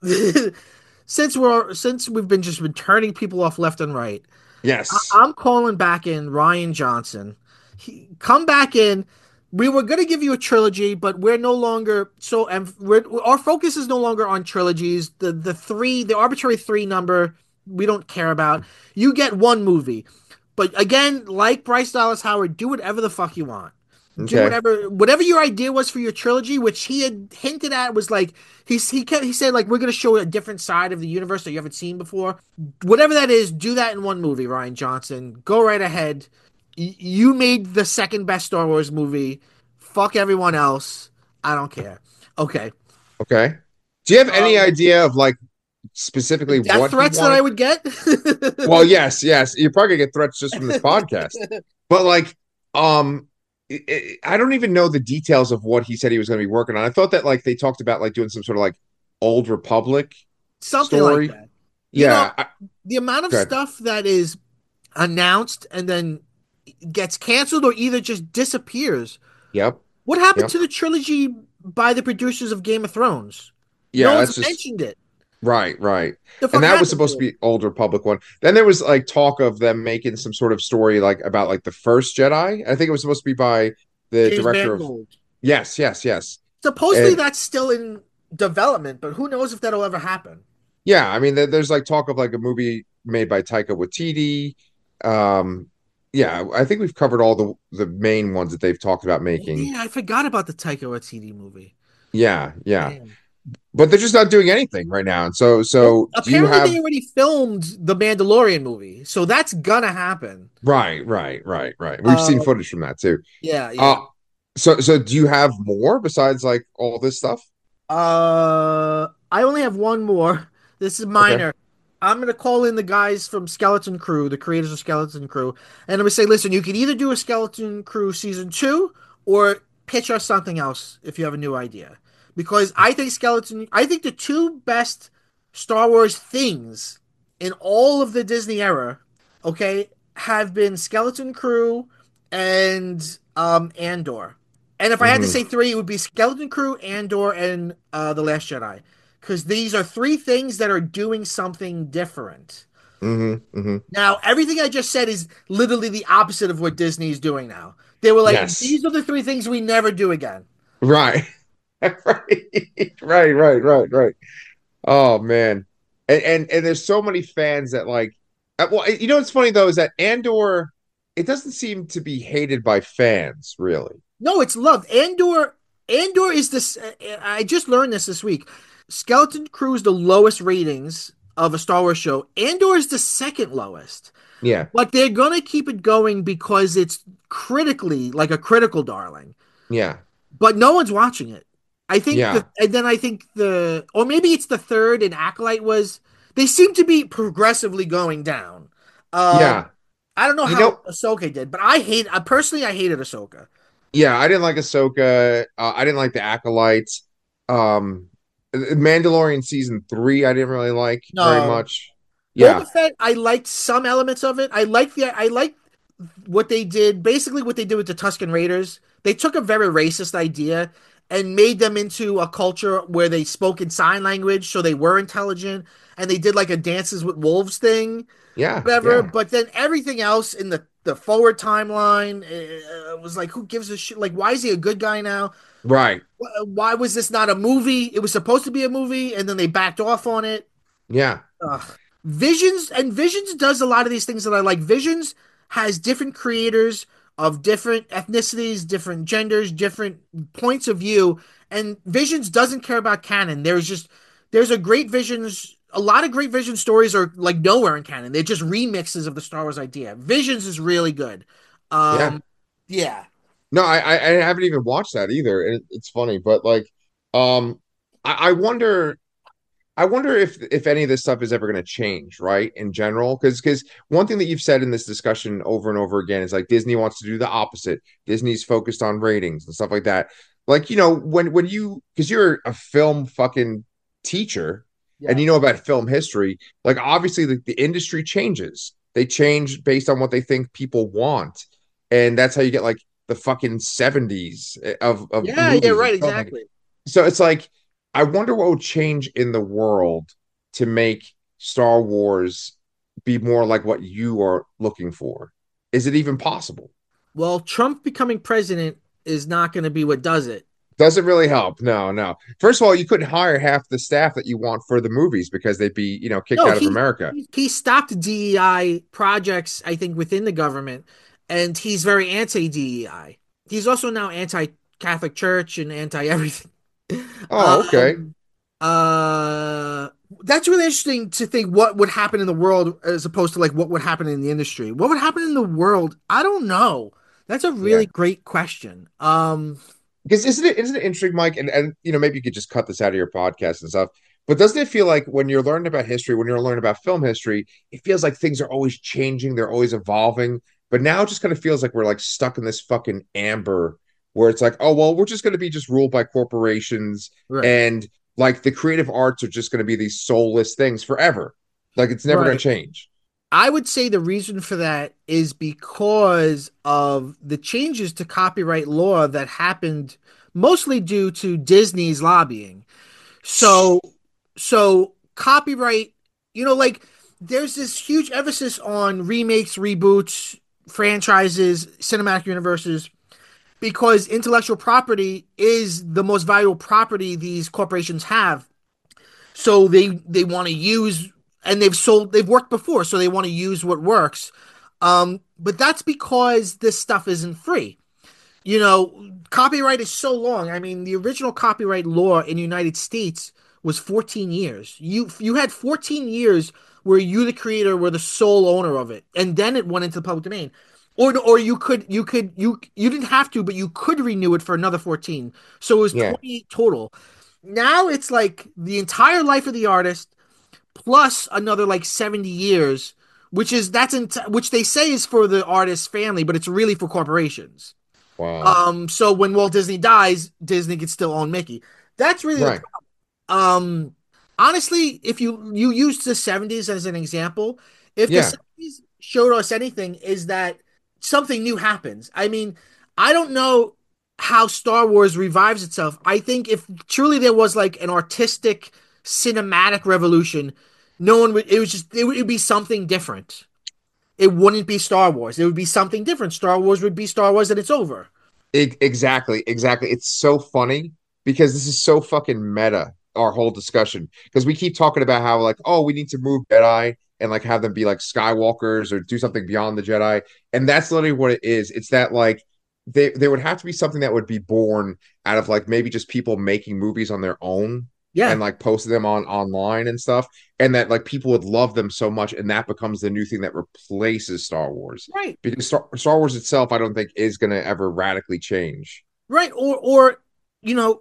since we're since we've been just been turning people off left and right, I- Yes. I'm calling back in Ryan Johnson. He, come back in. We were going to give you a trilogy, but we're no longer so. And we're, our focus is no longer on trilogies. The the three, the arbitrary three number, we don't care about. You get one movie, but again, like Bryce Dallas Howard, do whatever the fuck you want. Do Okay. whatever whatever your idea was for your trilogy, which he had hinted at was like he he kept, he said like we're gonna show a different side of the universe that you haven't seen before. Whatever that is, do that in one movie, Ryan Johnson. Go right ahead. Y- you made the second best Star Wars movie. Fuck everyone else. I don't care. Okay. Okay. Do you have any Um, idea of like the specifically death what he threats that I wanted? would get. Well, yes, yes. You're probably gonna get threats just from this podcast. But like, um, i i I don't even know the details of what he said he was going to be working on. I thought that like they talked about like doing some sort of like old Republic Something like story. that. You know, Yeah. I, the amount of good. stuff that is announced and then gets canceled or either just disappears. Yep. What happened Yep. to the trilogy by the producers of Game of Thrones? No Yeah. one's That's just mentioned it. right. Right. The And fuck that was happened supposed to to it? be old Republic one. Then there was like talk of them making some sort of story like about like the first Jedi. I think it was supposed to be by the James director of. Mangold. Yes. Yes. Yes. Supposedly And that's still in development, but who knows if that'll ever happen. yeah, I mean, there, there's like talk of like a movie made by Taika Waititi. Um, yeah, I think we've covered all the the main ones that they've talked about Oh, making. yeah, I forgot about the Taika Waititi movie. Yeah, yeah, Damn. but they're just not doing anything right now. And so, Well, so do you apparently have they already filmed the Mandalorian movie, so that's gonna happen. right, right, right, right? We've seen Um, footage from that too. yeah, yeah. Uh, so, so do you have more besides like all this stuff? Uh, I only have one more. This is Okay, minor. I'm gonna call in the guys from Skeleton Crew, the creators of Skeleton Crew, and I'm gonna say, listen, you can either do a Skeleton Crew season two or pitch us something else if you have a new idea. Because I think Skeleton, I think the two best Star Wars things in all of the Disney era, okay, have been Skeleton Crew and um Andor. And if I had to mm-hmm, say three, it would be Skeleton Crew, Andor, and uh, The Last Jedi. Because these are three things that are doing something different. mm-hmm, mm-hmm. Now, everything I just said is literally the opposite of what Disney is doing now. They were like, Yes, these are the three things we never do again. Right. Right. Right, right, right, right. Oh man. And and and there's so many fans that like uh, well, you know what's funny though is that Andor it doesn't seem to be hated by fans, really. No, it's loved. Andor Andor is this. I just learned this this week. Skeleton Crew is the lowest ratings of a Star Wars show. Andor is the second lowest. Yeah. But they're gonna keep it going because it's critically like a critical darling. Yeah. But no one's watching it. I think the Yeah. and then I think the or maybe it's the third and Acolyte was they seem to be progressively going down. Um Yeah. I don't know You how know, Ahsoka did, but I hate I personally I hated Ahsoka. yeah, I didn't like Ahsoka. Uh, I didn't like the Acolytes. Um, Mandalorian season three, I didn't really like very No. much. Boba Yeah, Fett, I liked some elements of it. I like the I like what they did, basically what they did with the Tusken Raiders. They took a very racist idea and made them into a culture where they spoke in sign language, so they were intelligent, and they did like a Dances with Wolves thing, yeah, whatever. yeah. But then everything else in the the forward timeline uh, was like, who gives a shit? Like, why is he a good guy now? Right. Why was this not a movie? It was supposed to be a movie, and then they backed off on it. Yeah, Ugh. Visions and Visions does a lot of these things that I like. Visions has different creators of different ethnicities, different genders, different points of view, and Visions doesn't care about canon. There's just there's a great Visions. A lot of great Vision stories are like nowhere in canon. They're just remixes of the Star Wars idea. Visions is really good. yeah. Um, yeah. No, I, I, I haven't even watched that either. And it, it's funny, but like, um, I, I wonder. I wonder if if any of this stuff is ever going to change, right? In general, because because one thing that you've said in this discussion over and over again is like Disney wants to do the opposite. Disney's focused on ratings and stuff like that. Like, you know, when when you because you're a film fucking teacher and Yeah. you know about film history, like obviously the, the industry changes. They change based on what they think people want. And that's how you get like the fucking seventies of of Yeah, yeah, movies and right, filmmaking. exactly. So it's like I wonder what would change in the world to make Star Wars be more like what you are looking for. Is it even possible? Well, Trump becoming president is not going to be what does it. Does it really help? No, no. First of all, you couldn't hire half the staff that you want for the movies because they'd be, you know, kicked No, out of he America. he stopped D E I projects, I think, within the government, and he's very anti-D E I. He's also now anti-Catholic Church and anti-everything. Oh, okay. Um, uh, that's really interesting to think what would happen in the world as opposed to like what would happen in the industry. What would happen in the world? I don't know. That's a Yeah. really great question. Um, Because isn't it isn't it interesting, Mike? And and you know, maybe you could just cut this out of your podcast and stuff. But doesn't it feel like when you're learning about history, when you're learning about film history, it feels like things are always changing, they're always evolving. But now it just kind of feels like we're like stuck in this fucking amber where it's like, oh well, we're just gonna be just ruled by corporations right, and like the creative arts are just gonna be these soulless things forever. Like it's never gonna right. change. I would say the reason for that is because of the changes to copyright law that happened mostly due to Disney's lobbying. So, so copyright, you know, like there's this huge emphasis on remakes, reboots, franchises, cinematic universes, because intellectual property is the most valuable property these corporations have. So they they want to use and they've sold they've worked before, so they want to use what works. Um, but that's because this stuff isn't free. You know, copyright is so long. I mean, the original copyright law in the United States was fourteen years. You you had fourteen years where you, the creator, were the sole owner of it, and then it went into the public domain. Or or you could you could you you didn't have to, but you could renew it for another fourteen. So it was Yeah, twenty-eight total. Now it's like the entire life of the artist plus another like seventy years, which is that's in which they say is for the artist's family, but it's really for corporations. wow. Um, so when Walt Disney dies, Disney can still own Mickey. That's really the Right. problem. Um, honestly, if you you use the seventies as an example, if the Yeah. seventies showed us anything, is that something new happens. I mean, I don't know how Star Wars revives itself. I think if truly there was like an artistic cinematic revolution, no one would, it was just, it would it'd be something different. It wouldn't be Star Wars. It would be something different. Star Wars would be Star Wars and it's over. it, exactly, exactly. It's so funny because this is so fucking meta, our whole discussion. Because we keep talking about how like, oh, we need to move Jedi and like have them be like Skywalkers or do something beyond the Jedi. And that's literally what it is. It's that like they there would have to be something that would be born out of like maybe just people making movies on their own Yeah, and like posting them on online and stuff. And that like people would love them so much, and that becomes the new thing that replaces Star Wars right. because Star, Star Wars itself, I don't think is going to ever radically change. Right. Or or you know,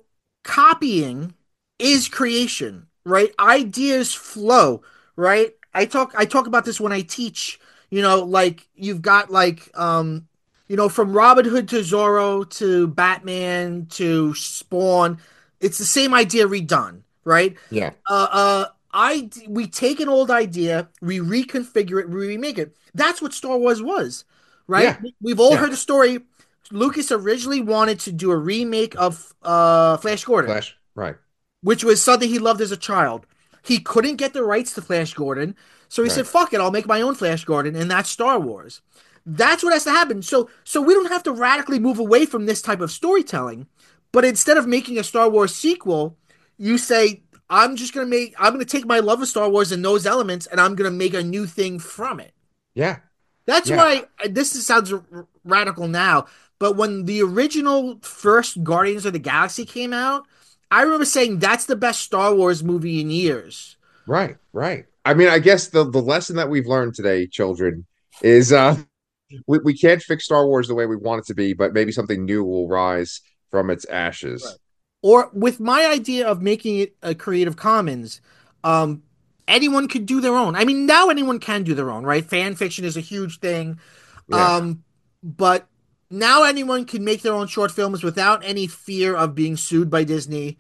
copying is creation, right? Ideas flow, right? I talk I talk about this when I teach, you know, like you've got like um you know, from Robin Hood to Zorro to Batman to Spawn, it's the same idea redone, right? Yeah, Uh uh I we take an old idea, we reconfigure it, we remake it. That's what Star Wars was, right? yeah, We've all yeah. heard the story. Lucas originally wanted to do a remake of uh, Flash Gordon, Flash, right, which was something he loved as a child. He couldn't get the rights to Flash Gordon, so he right. said, "Fuck it, I'll make my own Flash Gordon," and that's Star Wars. That's what has to happen. So, so we don't have to radically move away from this type of storytelling, but instead of making a Star Wars sequel, you say, "I'm just gonna make, I'm gonna take my love of Star Wars and those elements, and I'm gonna make a new thing from it." Yeah, That's yeah, why this sounds r- radical now, but when the original first Guardians of the Galaxy came out, I remember saying that's the best Star Wars movie in years. right, right. I mean, I guess the the lesson that we've learned today, children, is uh we, we can't fix Star Wars the way we want it to be, but maybe something new will rise from its Right. ashes. Or with my idea of making it a Creative Commons, um, anyone could do their own. I mean, now anyone can do their own, right? Fan fiction is a huge thing. Yeah, Um, but now anyone can make their own short films without any fear of being sued by Disney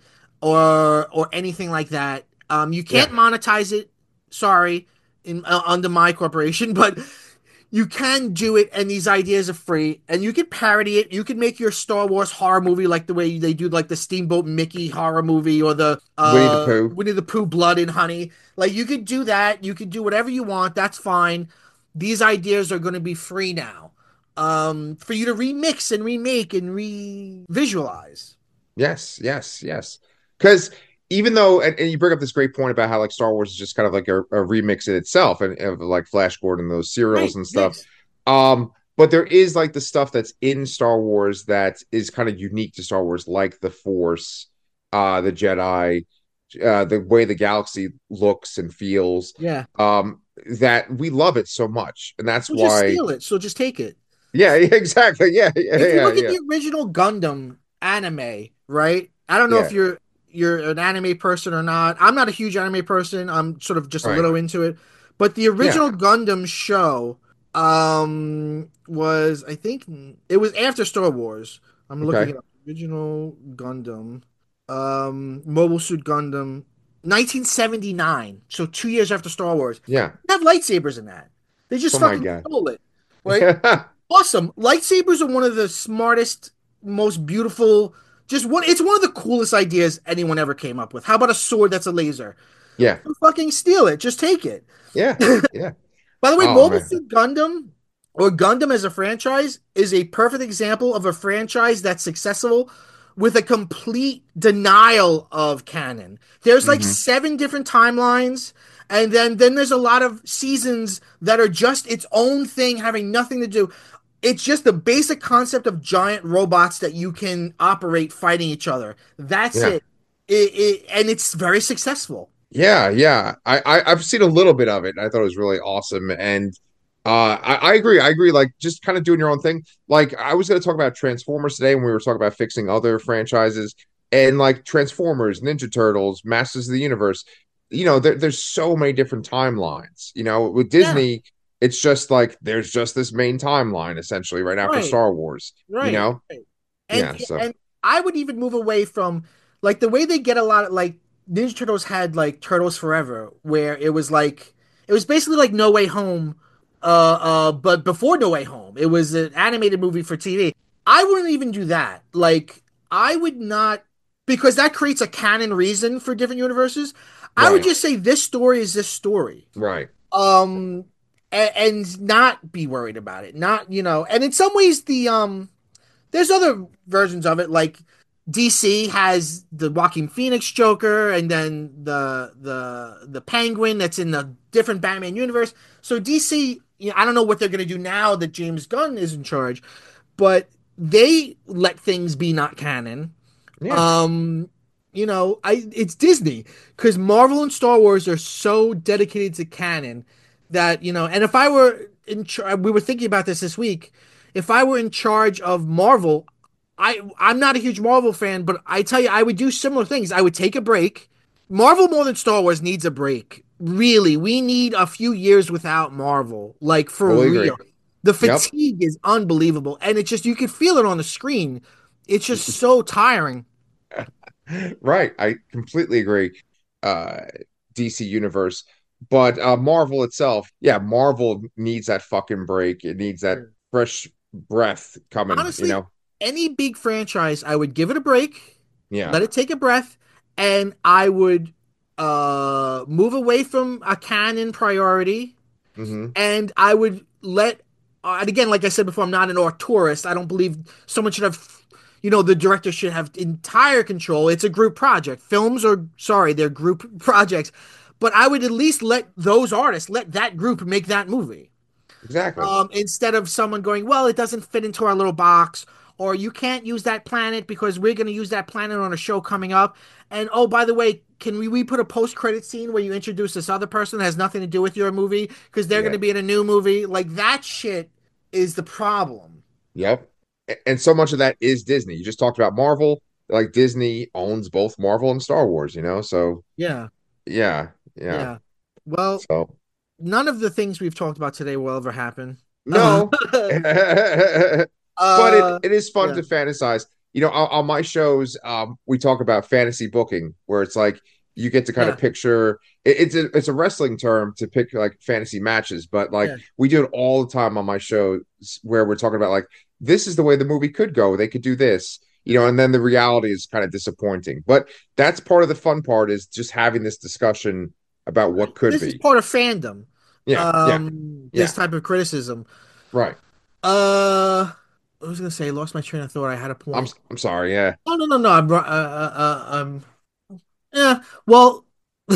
or or anything like that. Um, you can't yeah, monetize it. Sorry, in uh, under my corporation, but you can do it, and these ideas are free, and you can parody it. You can make your Star Wars horror movie like the way they do, like the Steamboat Mickey horror movie or the Winnie the uh, Pooh. Winnie the Pooh Blood and Honey. Like you could do that. You could do whatever you want. That's fine. These ideas are going to be free now, um, for you to remix and remake and re-visualize. Yes, yes, yes. Because even though, and, and you bring up this great point about how like Star Wars is just kind of like a, a remix in itself, and of like Flash Gordon, those serials Right? and stuff. Yes. Um, but there is like the stuff that's in Star Wars that is kind of unique to Star Wars, like the Force, uh, the Jedi, uh, the way the galaxy looks and feels. Yeah. Um, that we love it so much, and that's So just why. steal it. So just take it. Yeah, exactly. Yeah, yeah, If you yeah, look at yeah, the original Gundam anime, right? I don't know if yeah. you're you're an anime person or not. I'm not a huge anime person. I'm sort of just a Right. little into it. But the Yeah. original Gundam show um was I think it was after Star Wars. I'm looking Okay. it up. Original Gundam um Mobile Suit Gundam nineteen seventy-nine. So two years after Star Wars. Yeah. They have lightsabers in that. They just Oh my fucking God. stole it. Right? Awesome. Lightsabers are one of the smartest, most beautiful. Just one. It's one of the coolest ideas anyone ever came up with. How about a sword that's a laser? Yeah. Fucking steal it. Just take it. Yeah. Yeah. By the way, Oh Mobile man. Suit Gundam or Gundam as a franchise is a perfect example of a franchise that's successful with a complete denial of canon. There's like Hmm. seven different timelines, and then then there's a lot of seasons that are just its own thing, having nothing to do. It's just the basic concept of giant robots that you can operate fighting each other. That's Yeah. it. It, it and it's very successful. Yeah. Yeah. I, I I've seen a little bit of it, and I thought it was really awesome. And uh I, I agree. I agree. Like just kind of doing your own thing. Like I was gonna talk about Transformers today when we were talking about fixing other franchises and like Transformers, Ninja Turtles, Masters of the Universe. You know, there, there's so many different timelines. You know, with Yeah, Disney, it's just like there's just this main timeline essentially right now for right, Star Wars, you right, know? right. And Yeah, so and I would even move away from like the way they get a lot of like Ninja Turtles had like Turtles Forever, where it was like it was basically like No Way Home, uh, uh, but before No Way Home, it was an animated movie for T V. I wouldn't even do that. Like I would not because that creates a canon reason for different universes. I would right, just say this story is this story. right. Um, and, and not be worried about it. Not, you know, and in some ways the um there's other versions of it, like D C has the Joaquin Phoenix Joker, and then the the the Penguin that's in the different Batman universe. So D C, you know, I don't know what they're gonna do now that James Gunn is in charge, but they let things be not canon. Yeah. Um, you know, I it's Disney because Marvel and Star Wars are so dedicated to canon that, you know, and if I were in char- we were thinking about this this week, if I were in charge of Marvel, I I'm not a huge Marvel fan, but I tell you, I would do similar things. I would take a break. Marvel more than Star Wars needs a break. Really, we need a few years without Marvel, like for Totally agree. real. The Yep. fatigue is unbelievable, and it's just you can feel it on the screen. It's just so tiring. Right. I completely agree. Uh, D C Universe. But uh, Marvel itself, yeah, Marvel needs that fucking break. It needs that fresh breath coming, you Honestly, know? any big franchise, I would give it a break, Yeah. let it take a breath, and I would uh move away from a canon priority, Hmm. and I would let uh, and again, like I said before, I'm not an auteurist. I don't believe someone should have, you know, the director should have entire control. It's a group project. Films are, sorry, they're group projects. But I would at least let those artists, let that group make that movie. Exactly. Um, instead of someone going, well, it doesn't fit into our little box, or you can't use that planet because we're going to use that planet on a show coming up. And oh, by the way, can we, we put a post credit scene where you introduce this other person that has nothing to do with your movie because they're going Yeah. to be in a new movie? Like that shit is the problem. Yep. A- And so much of that is Disney. You just talked about Marvel. Like Disney owns both Marvel and Star Wars, you know? So Yeah, yeah, yeah. yeah. Well, So none of the things we've talked about today will ever happen. Uh, no. But it uh, it is fun yeah, to fantasize. You know, on, on my shows, um, we talk about fantasy booking, where it's like you get to kind of yeah, picture it, it's a it's a wrestling term to pick like fantasy matches, but like yeah. we do it all the time on my shows where we're talking about like this is the way the movie could go. They could do this, you know, and then the reality is kind of disappointing. But that's part of the fun part is just having this discussion about what could This is be. part of fandom. Yeah, yeah, Um, this yeah. type of criticism. Right. Uh, I was gonna say, lost my train of thought. I had a I'm point. I'm sorry. Yeah. Oh no, no, no. I'm, uh, uh, uh, um, yeah. Well,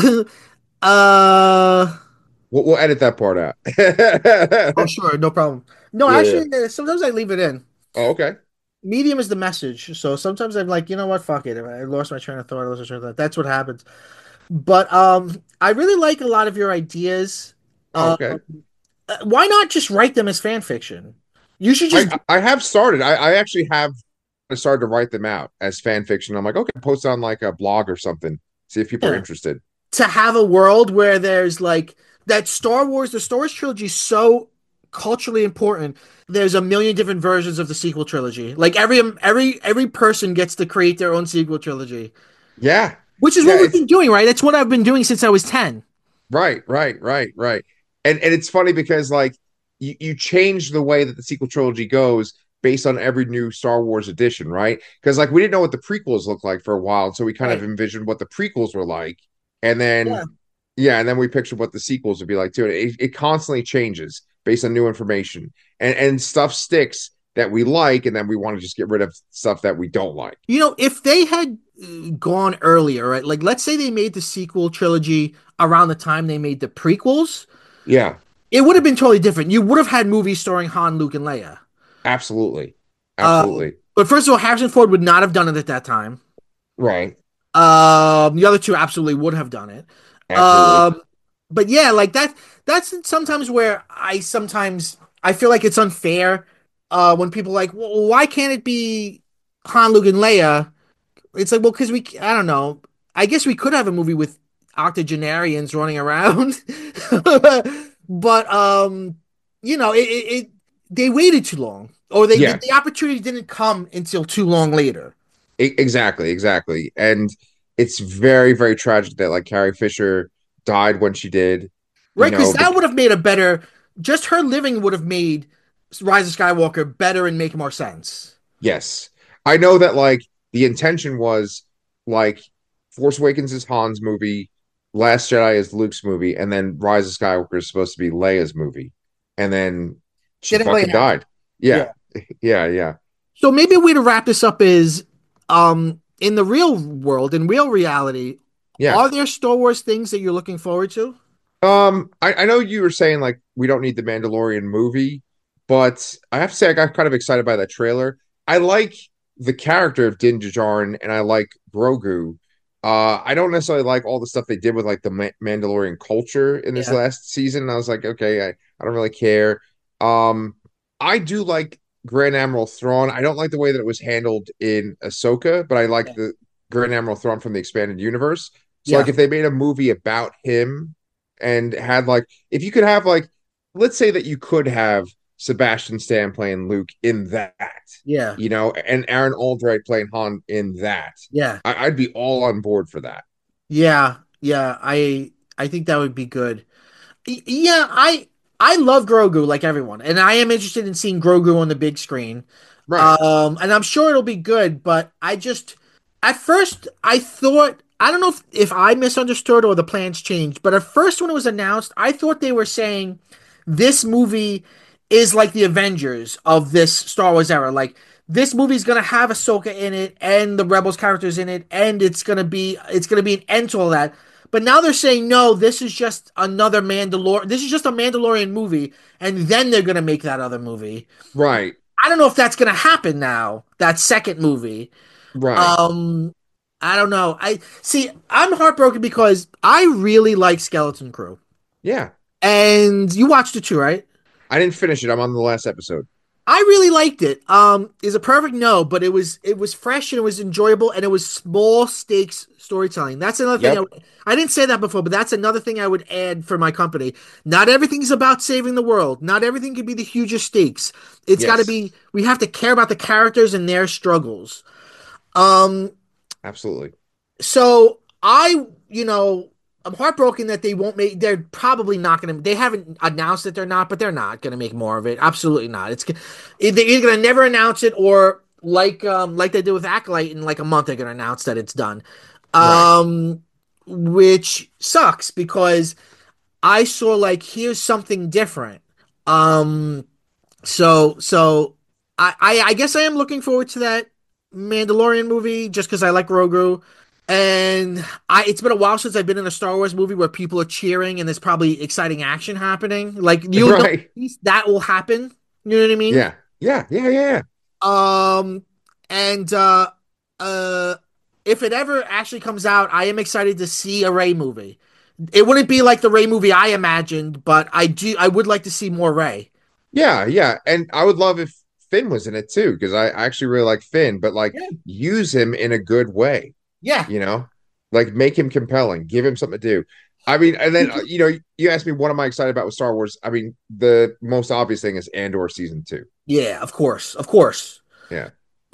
uh, We'll, we'll edit that part out. oh sure, no problem. No, Yeah, yeah. actually, uh, sometimes I leave it in. Oh, okay. Medium is the message, so sometimes I'm like, you know what, fuck it. I lost my train of thought. I lost my train of thought. That's what happens. But um, I really like a lot of your ideas. Oh, Uh, okay. why not just write them as fan fiction? You should just I I have started. I, I actually have started to write them out as fan fiction. I'm like, okay, post on like a blog or something. See if people are yeah. interested. To have a world where there's like that Star Wars, the Star Wars trilogy is so culturally important. There's a million different versions of the sequel trilogy. Like every every every person gets to create their own sequel trilogy, Yeah. which is Yeah, what we've it's been doing, right? That's what I've been doing since I was ten. right, right, right, right. And and it's funny because like you, you change the way that the sequel trilogy goes based on every new Star Wars edition, right? Because like we didn't know what the prequels looked like for a while, so we kind of Right. envisioned what the prequels were like. And then Yeah. yeah, and then we picture what the sequels would be like too. It, it constantly changes based on new information, and and stuff sticks that we like, and then we want to just get rid of stuff that we don't like. You know, if they had uh, gone earlier, right? Like let's say they made the sequel trilogy around the time they made the prequels, Yeah, it would have been totally different. You would have had movies starring Han, Luke, and Leia. absolutely, Uh, absolutely, but first of all, Harrison Ford would not have done it at that time. right, Um, the other two absolutely would have done it. absolutely, Um, but yeah, like that. That's sometimes where I sometimes I feel like it's unfair. Uh, when people are like, well, why can't it be Han, Luke, and Leia? It's like, well, because we, I don't know. I guess we could have a movie with octogenarians running around, but um, you know, it, it, it they waited too long, or they the, yeah, the opportunity didn't come until too long later. e- exactly, exactly. And it's very, very tragic that like Carrie Fisher died when she did. You Right? Because know, that bec- would have made a better, just her living would have made Rise of Skywalker better and make more sense. yes, I know that like the intention was like Force Awakens is Han's movie, Last Jedi is Luke's movie, and then Rise of Skywalker is supposed to be Leia's movie, and then she Didn't really fucking happen. died. Yeah. Yeah, yeah, yeah. So maybe a way to wrap this up is, um, in the real world, in real reality, Yeah. are there Star Wars things that you're looking forward to? Um, I, I know you were saying like we don't need the Mandalorian movie, but I have to say I got kind of excited by that trailer. I like the character of Din Djarin and I like Grogu. Uh, I don't necessarily like all the stuff they did with like the Ma Mandalorian culture in this Yeah, last season. I was like, okay, I, I don't really care. Um, I do like Grand Admiral Thrawn. I don't like the way that it was handled in Ahsoka, but I like yeah, the Grand Admiral Thrawn from the expanded universe. So like yeah, if they made a movie about him and had like if you could have like let's say that you could have Sebastian Stan playing Luke in that, yeah, you know, and Aaron Albright playing Han in that, yeah, I, I'd be all on board for that. yeah, yeah. I I think that would be good. Y- Yeah, I I love Grogu like everyone, and I am interested in seeing Grogu on the big screen. Right, Um, and I'm sure it'll be good, but I just at first I thought I don't know if, if I misunderstood or the plans changed, but at first when it was announced, I thought they were saying this movie is like the Avengers of this Star Wars era. Like this movie's gonna have Ahsoka in it and the Rebels characters in it, and it's gonna be it's gonna be an end to all that. But now they're saying no, this is just another Mandalorian. This is just a Mandalorian movie, and then they're gonna make that other movie. right, I don't know if that's gonna happen now. That second movie. right. Um, I don't know. I see. I'm heartbroken because I really like Skeleton Crew, Yeah, and you watched it too, right? I didn't finish it. I'm on the last episode. I really liked it. Um, is a perfect no, but it was it was fresh and it was enjoyable and it was small stakes storytelling. That's another thing. I, Yep. w- I didn't say that before, but that's another thing I would add for my company. Not everything's about saving the world. Not everything can be the hugest stakes. It's got to Yes, be. We have to care about the characters and their struggles. Um, absolutely. so I, you know, I'm heartbroken that they won't make. They're probably not going to. They haven't announced that they're not, but they're not going to make more of it. Absolutely not. It's they're either going to never announce it, or like um like they did with Acolyte, in like a month they're going to announce that it's done. Right. Um, which sucks because I saw like here's something different. Um, so so I, I I guess I am looking forward to that Mandalorian movie just because I like Grogu. And I it's been a while since I've been in a Star Wars movie where people are cheering and there's probably exciting action happening. Like you know Right. at least that will happen. You know what I mean? Yeah. Yeah. Yeah. Yeah. Um and uh uh if it ever actually comes out, I am excited to see a Ray movie. It wouldn't be like the Ray movie I imagined, but I do I would like to see more Ray. Yeah, yeah. And I would love if Finn was in it too, because I actually really like Finn, but like Yeah. use him in a good way, Yeah. you know? Like make him compelling, give him something to do. I mean, and then uh, you know, you asked me what am I excited about with Star Wars? I mean, the most obvious thing is Andor season two. Yeah, of course. Of course. Yeah.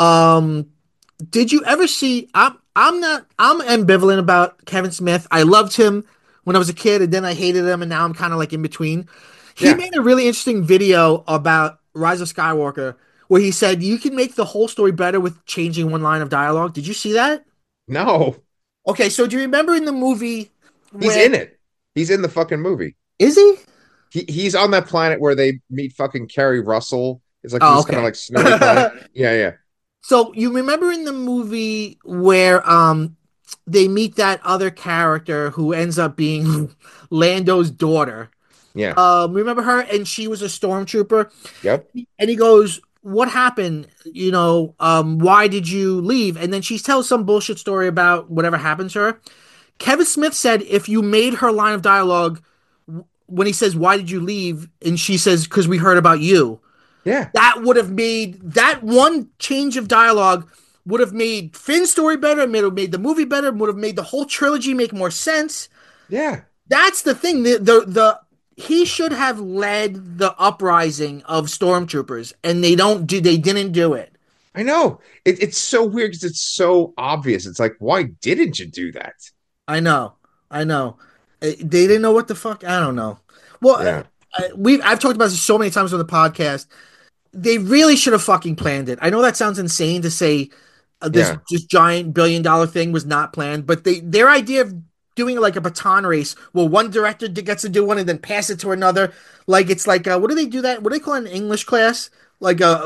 Um, did you ever see? I'm I'm not I'm ambivalent about Kevin Smith. I loved him when I was a kid, and then I hated him, and now I'm kind of like in between. He Yeah. made a really interesting video about Rise of Skywalker where he said you can make the whole story better with changing one line of dialogue. Did you see that? No, Okay, so do you remember in the movie he's when in it. He's in the fucking movie. is he? He he's on that planet where they meet fucking Carrie Russell. It's like Oh, this kind of okay. like snowy planet. Yeah, yeah. So you remember in the movie where um they meet that other character who ends up being Lando's daughter. Yeah. Um, remember her? And she was a stormtrooper. Yep. And he goes, "What happened? You know, um, why did you leave?" And then she tells some bullshit story about whatever happened to her. Kevin Smith said if you made her line of dialogue when he says, "Why did you leave?" and she says, "Because we heard about you," Yeah. that would have made that one change of dialogue would have made Finn's story better, would have made the movie better, would have made the whole trilogy make more sense. Yeah. That's the thing. The the, the he should have led the uprising of stormtroopers, and they don't do. They didn't do it. I know. It, it's so weird because it's so obvious. It's like, why didn't you do that? I know. I know. Uh, They didn't know what the fuck. I don't know. Well, uh, Yeah. uh, we I've talked about this so many times on the podcast. They really should have fucking planned it. I know that sounds insane to say uh, this Yeah. this giant billion dollar thing was not planned, but they their idea of doing like a baton race, well, one director gets to do one and then pass it to another, like it's like uh, what do they do that? What do they call it in English class? Like a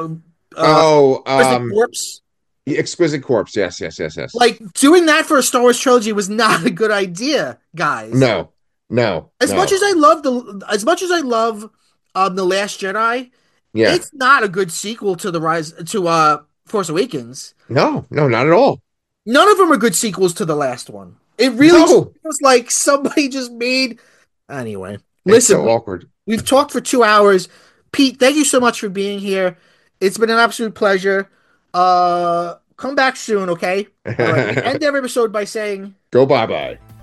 uh, Oh, Exquisite um, Corpse. Exquisite Corpse. Yes, yes, yes, yes. Like doing that for a Star Wars trilogy was not a good idea, guys. No, no, As much no. as I love the, as much as I love um, the Last Jedi, Yeah. it's not a good sequel to the Rise to uh Force Awakens. No, no, not at all. None of them are good sequels to the last one. It really just No. feels like somebody just made. Anyway, It's listen, so we, awkward. we've talked for two hours. Pete, thank you so much for being here. It's been an absolute pleasure. Uh, come back soon, okay? All right. We end every episode by saying Go bye bye.